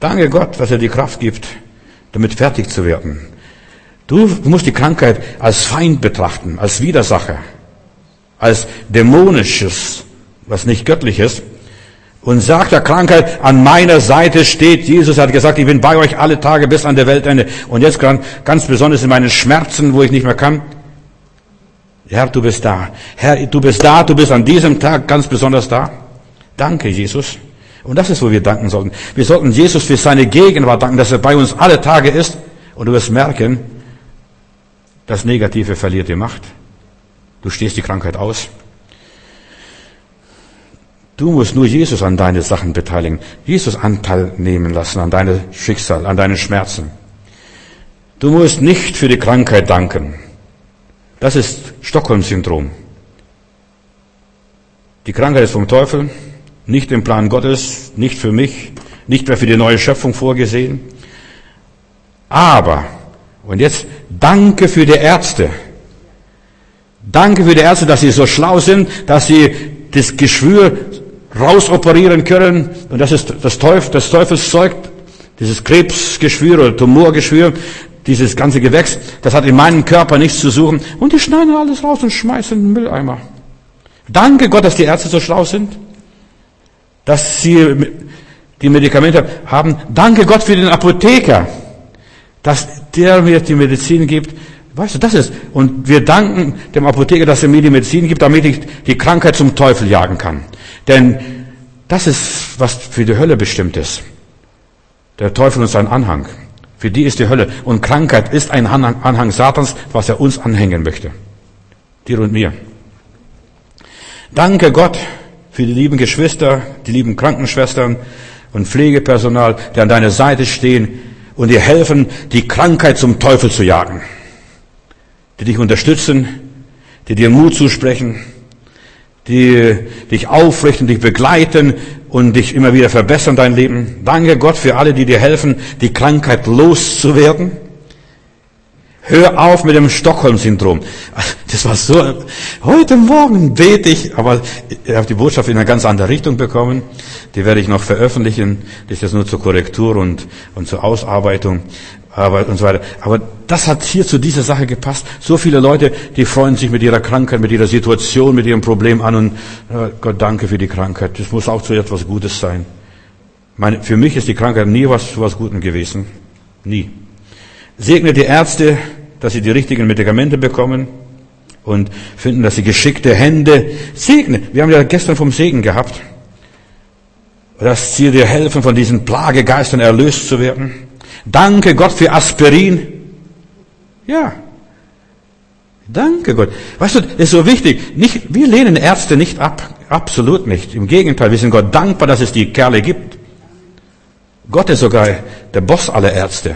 Danke Gott, dass er die Kraft gibt, damit fertig zu werden. Du musst die Krankheit als Feind betrachten, als Widersacher, als dämonisches, was nicht göttlich ist. Und sag der Krankheit, an meiner Seite steht Jesus, hat gesagt, ich bin bei euch alle Tage bis an der Weltende. Und jetzt ganz besonders in meinen Schmerzen, wo ich nicht mehr kann. Herr, du bist da. Herr, du bist da, du bist an diesem Tag ganz besonders da. Danke, Jesus. Und das ist, wo wir danken sollten. Wir sollten Jesus für seine Gegenwart danken, dass er bei uns alle Tage ist. Und du wirst merken, das Negative verliert die Macht. Du stehst die Krankheit aus. Du musst nur Jesus an deine Sachen beteiligen. Jesus Anteil nehmen lassen an deine Schicksal, an deine Schmerzen. Du musst nicht für die Krankheit danken. Das ist Stockholm-Syndrom. Die Krankheit ist vom Teufel, nicht im Plan Gottes, nicht für mich, nicht mehr für die neue Schöpfung vorgesehen. Aber, und jetzt danke für die Ärzte. Danke für die Ärzte, dass sie so schlau sind, dass sie das Geschwür rausoperieren können. Und das ist das Teufel, das Teufelszeug, dieses Krebsgeschwür oder Tumorgeschwür, dieses ganze Gewächs, das hat in meinem Körper nichts zu suchen. Und die schneiden alles raus und schmeißen in den Mülleimer. Danke Gott, dass die Ärzte so schlau sind, dass sie die Medikamente haben. Danke Gott für den Apotheker, dass der mir die Medizin gibt. Weißt du, das ist, und wir danken dem Apotheker, dass er mir die Medizin gibt, damit ich die Krankheit zum Teufel jagen kann. Denn das ist, was für die Hölle bestimmt ist. Der Teufel und sein Anhang. Für die ist die Hölle. Und Krankheit ist ein Anhang, Anhang Satans, was er uns anhängen möchte. Dir und mir. Danke Gott für die lieben Geschwister, die lieben Krankenschwestern und Pflegepersonal, die an deiner Seite stehen und dir helfen, die Krankheit zum Teufel zu jagen. Die dich unterstützen, die dir Mut zusprechen, die dich aufrichten, dich begleiten und dich immer wieder verbessern, dein Leben. Danke Gott für alle, die dir helfen, die Krankheit loszuwerden. Hör auf mit dem Stockholm-Syndrom. Das war so, heute Morgen bete ich, aber ich habe die Botschaft in eine ganz andere Richtung bekommen. Die werde ich noch veröffentlichen. Das ist jetzt nur zur Korrektur und, und zur Ausarbeitung. Aber, und so weiter. Aber das hat hier zu dieser Sache gepasst. So viele Leute, die freuen sich mit ihrer Krankheit, mit ihrer Situation, mit ihrem Problem an und äh, Gott, danke für die Krankheit. Das muss auch zu etwas Gutes sein. Meine, für mich ist die Krankheit nie was zu was Gutem gewesen. Nie. Segne die Ärzte, dass sie die richtigen Medikamente bekommen und finden, dass sie geschickte Hände segne. Wir haben ja gestern vom Segen gehabt, dass sie dir helfen, von diesen Plagegeistern erlöst zu werden. Danke Gott für Aspirin. Ja. Danke Gott. Weißt du, das ist so wichtig. Nicht, wir lehnen Ärzte nicht ab. Absolut nicht. Im Gegenteil, wir sind Gott dankbar, dass es die Kerle gibt. Gott ist sogar der Boss aller Ärzte.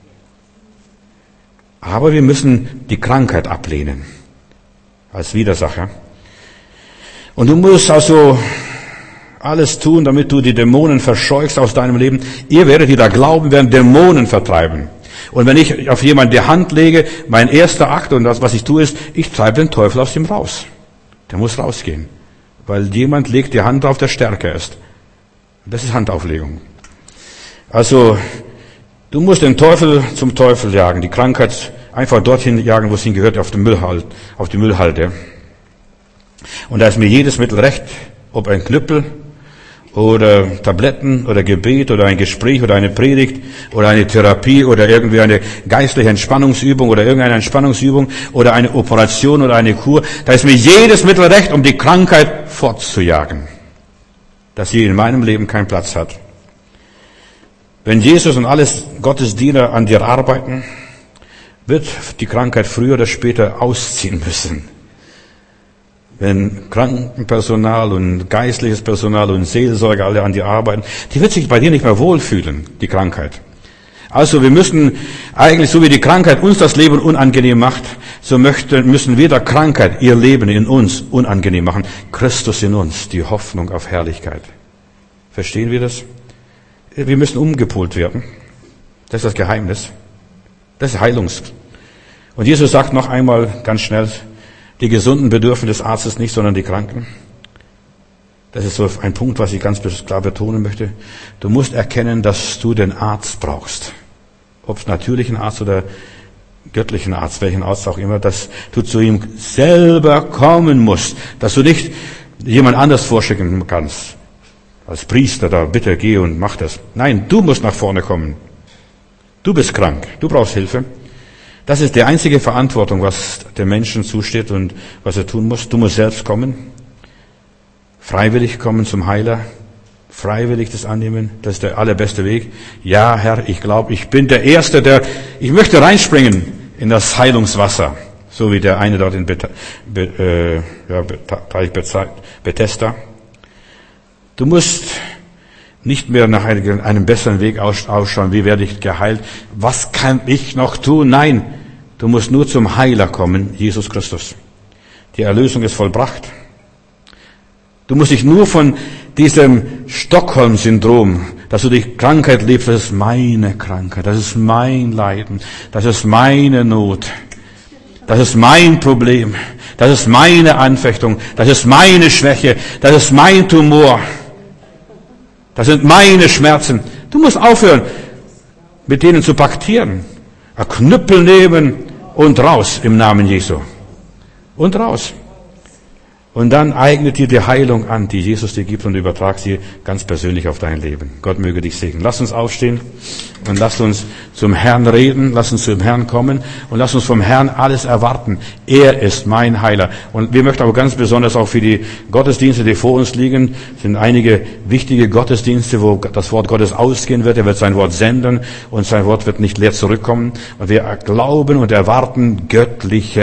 Aber wir müssen die Krankheit ablehnen. Als Widersacher. Und du musst also alles tun, damit du die Dämonen verscheuchst aus deinem Leben. Ihr werdet, die da glauben, werden Dämonen vertreiben. Und wenn ich auf jemanden die Hand lege, mein erster Akt und das, was ich tue, ist, ich treibe den Teufel aus ihm raus. Der muss rausgehen. Weil jemand legt die Hand drauf, der stärker ist. Das ist Handauflegung. Also, du musst den Teufel zum Teufel jagen, die Krankheit einfach dorthin jagen, wo es hingehört, auf, den Müllhalt, auf die Müllhalde. Und da ist mir jedes Mittel recht, ob ein Knüppel oder Tabletten oder Gebet oder ein Gespräch oder eine Predigt oder eine Therapie oder irgendwie eine geistliche Entspannungsübung oder irgendeine Entspannungsübung oder eine Operation oder eine Kur. Da ist mir jedes Mittel recht, um die Krankheit fortzujagen, dass sie in meinem Leben keinen Platz hat. Wenn Jesus und alles Gottes Diener an dir arbeiten, wird die Krankheit früher oder später ausziehen müssen. Wenn Krankenpersonal und geistliches Personal und Seelsorger alle an dir arbeiten, die wird sich bei dir nicht mehr wohlfühlen, die Krankheit. Also wir müssen eigentlich, so wie die Krankheit uns das Leben unangenehm macht, so möchten, müssen wir der Krankheit ihr Leben in uns unangenehm machen. Christus in uns, die Hoffnung auf Herrlichkeit. Verstehen wir das? Wir müssen umgepolt werden. Das ist das Geheimnis. Das ist Heilungs. Und Jesus sagt noch einmal ganz schnell, die Gesunden bedürfen des Arztes nicht, sondern die Kranken. Das ist so ein Punkt, was ich ganz klar betonen möchte. Du musst erkennen, dass du den Arzt brauchst. Ob es natürlichen Arzt oder göttlichen Arzt, welchen Arzt auch immer, dass du zu ihm selber kommen musst. Dass du nicht jemand anders vorschicken kannst. Als Priester da, bitte geh und mach das. Nein, du musst nach vorne kommen. Du bist krank. Du brauchst Hilfe. Das ist die einzige Verantwortung, was dem Menschen zusteht und was er tun muss. Du musst selbst kommen. Freiwillig kommen zum Heiler. Freiwillig das annehmen. Das ist der allerbeste Weg. Ja, Herr, ich glaube, ich bin der Erste, der, ich möchte reinspringen in das Heilungswasser. So wie der eine dort in Bet- Be- äh, ja, Teich Bethesda. Du musst nicht mehr nach einem besseren Weg ausschauen. Wie werde ich geheilt? Was kann ich noch tun? Nein, du musst nur zum Heiler kommen, Jesus Christus. Die Erlösung ist vollbracht. Du musst dich nur von diesem Stockholm-Syndrom, dass du die Krankheit lebst, das ist meine Krankheit, das ist mein Leiden, das ist meine Not, das ist mein Problem, das ist meine Anfechtung, das ist meine Schwäche, das ist mein Tumor, das sind meine Schmerzen. Du musst aufhören, mit denen zu paktieren. Ein Knüppel nehmen und raus im Namen Jesu. Und raus. Und dann eignet dir die Heilung an, die Jesus dir gibt, und übertrag sie ganz persönlich auf dein Leben. Gott möge dich segnen. Lass uns aufstehen und lass uns zum Herrn reden, lass uns zum Herrn kommen und lass uns vom Herrn alles erwarten. Er ist mein Heiler. Und wir möchten aber ganz besonders auch für die Gottesdienste, die vor uns liegen, sind einige wichtige Gottesdienste, wo das Wort Gottes ausgehen wird. Er wird sein Wort senden und sein Wort wird nicht leer zurückkommen. Und wir glauben und erwarten göttliche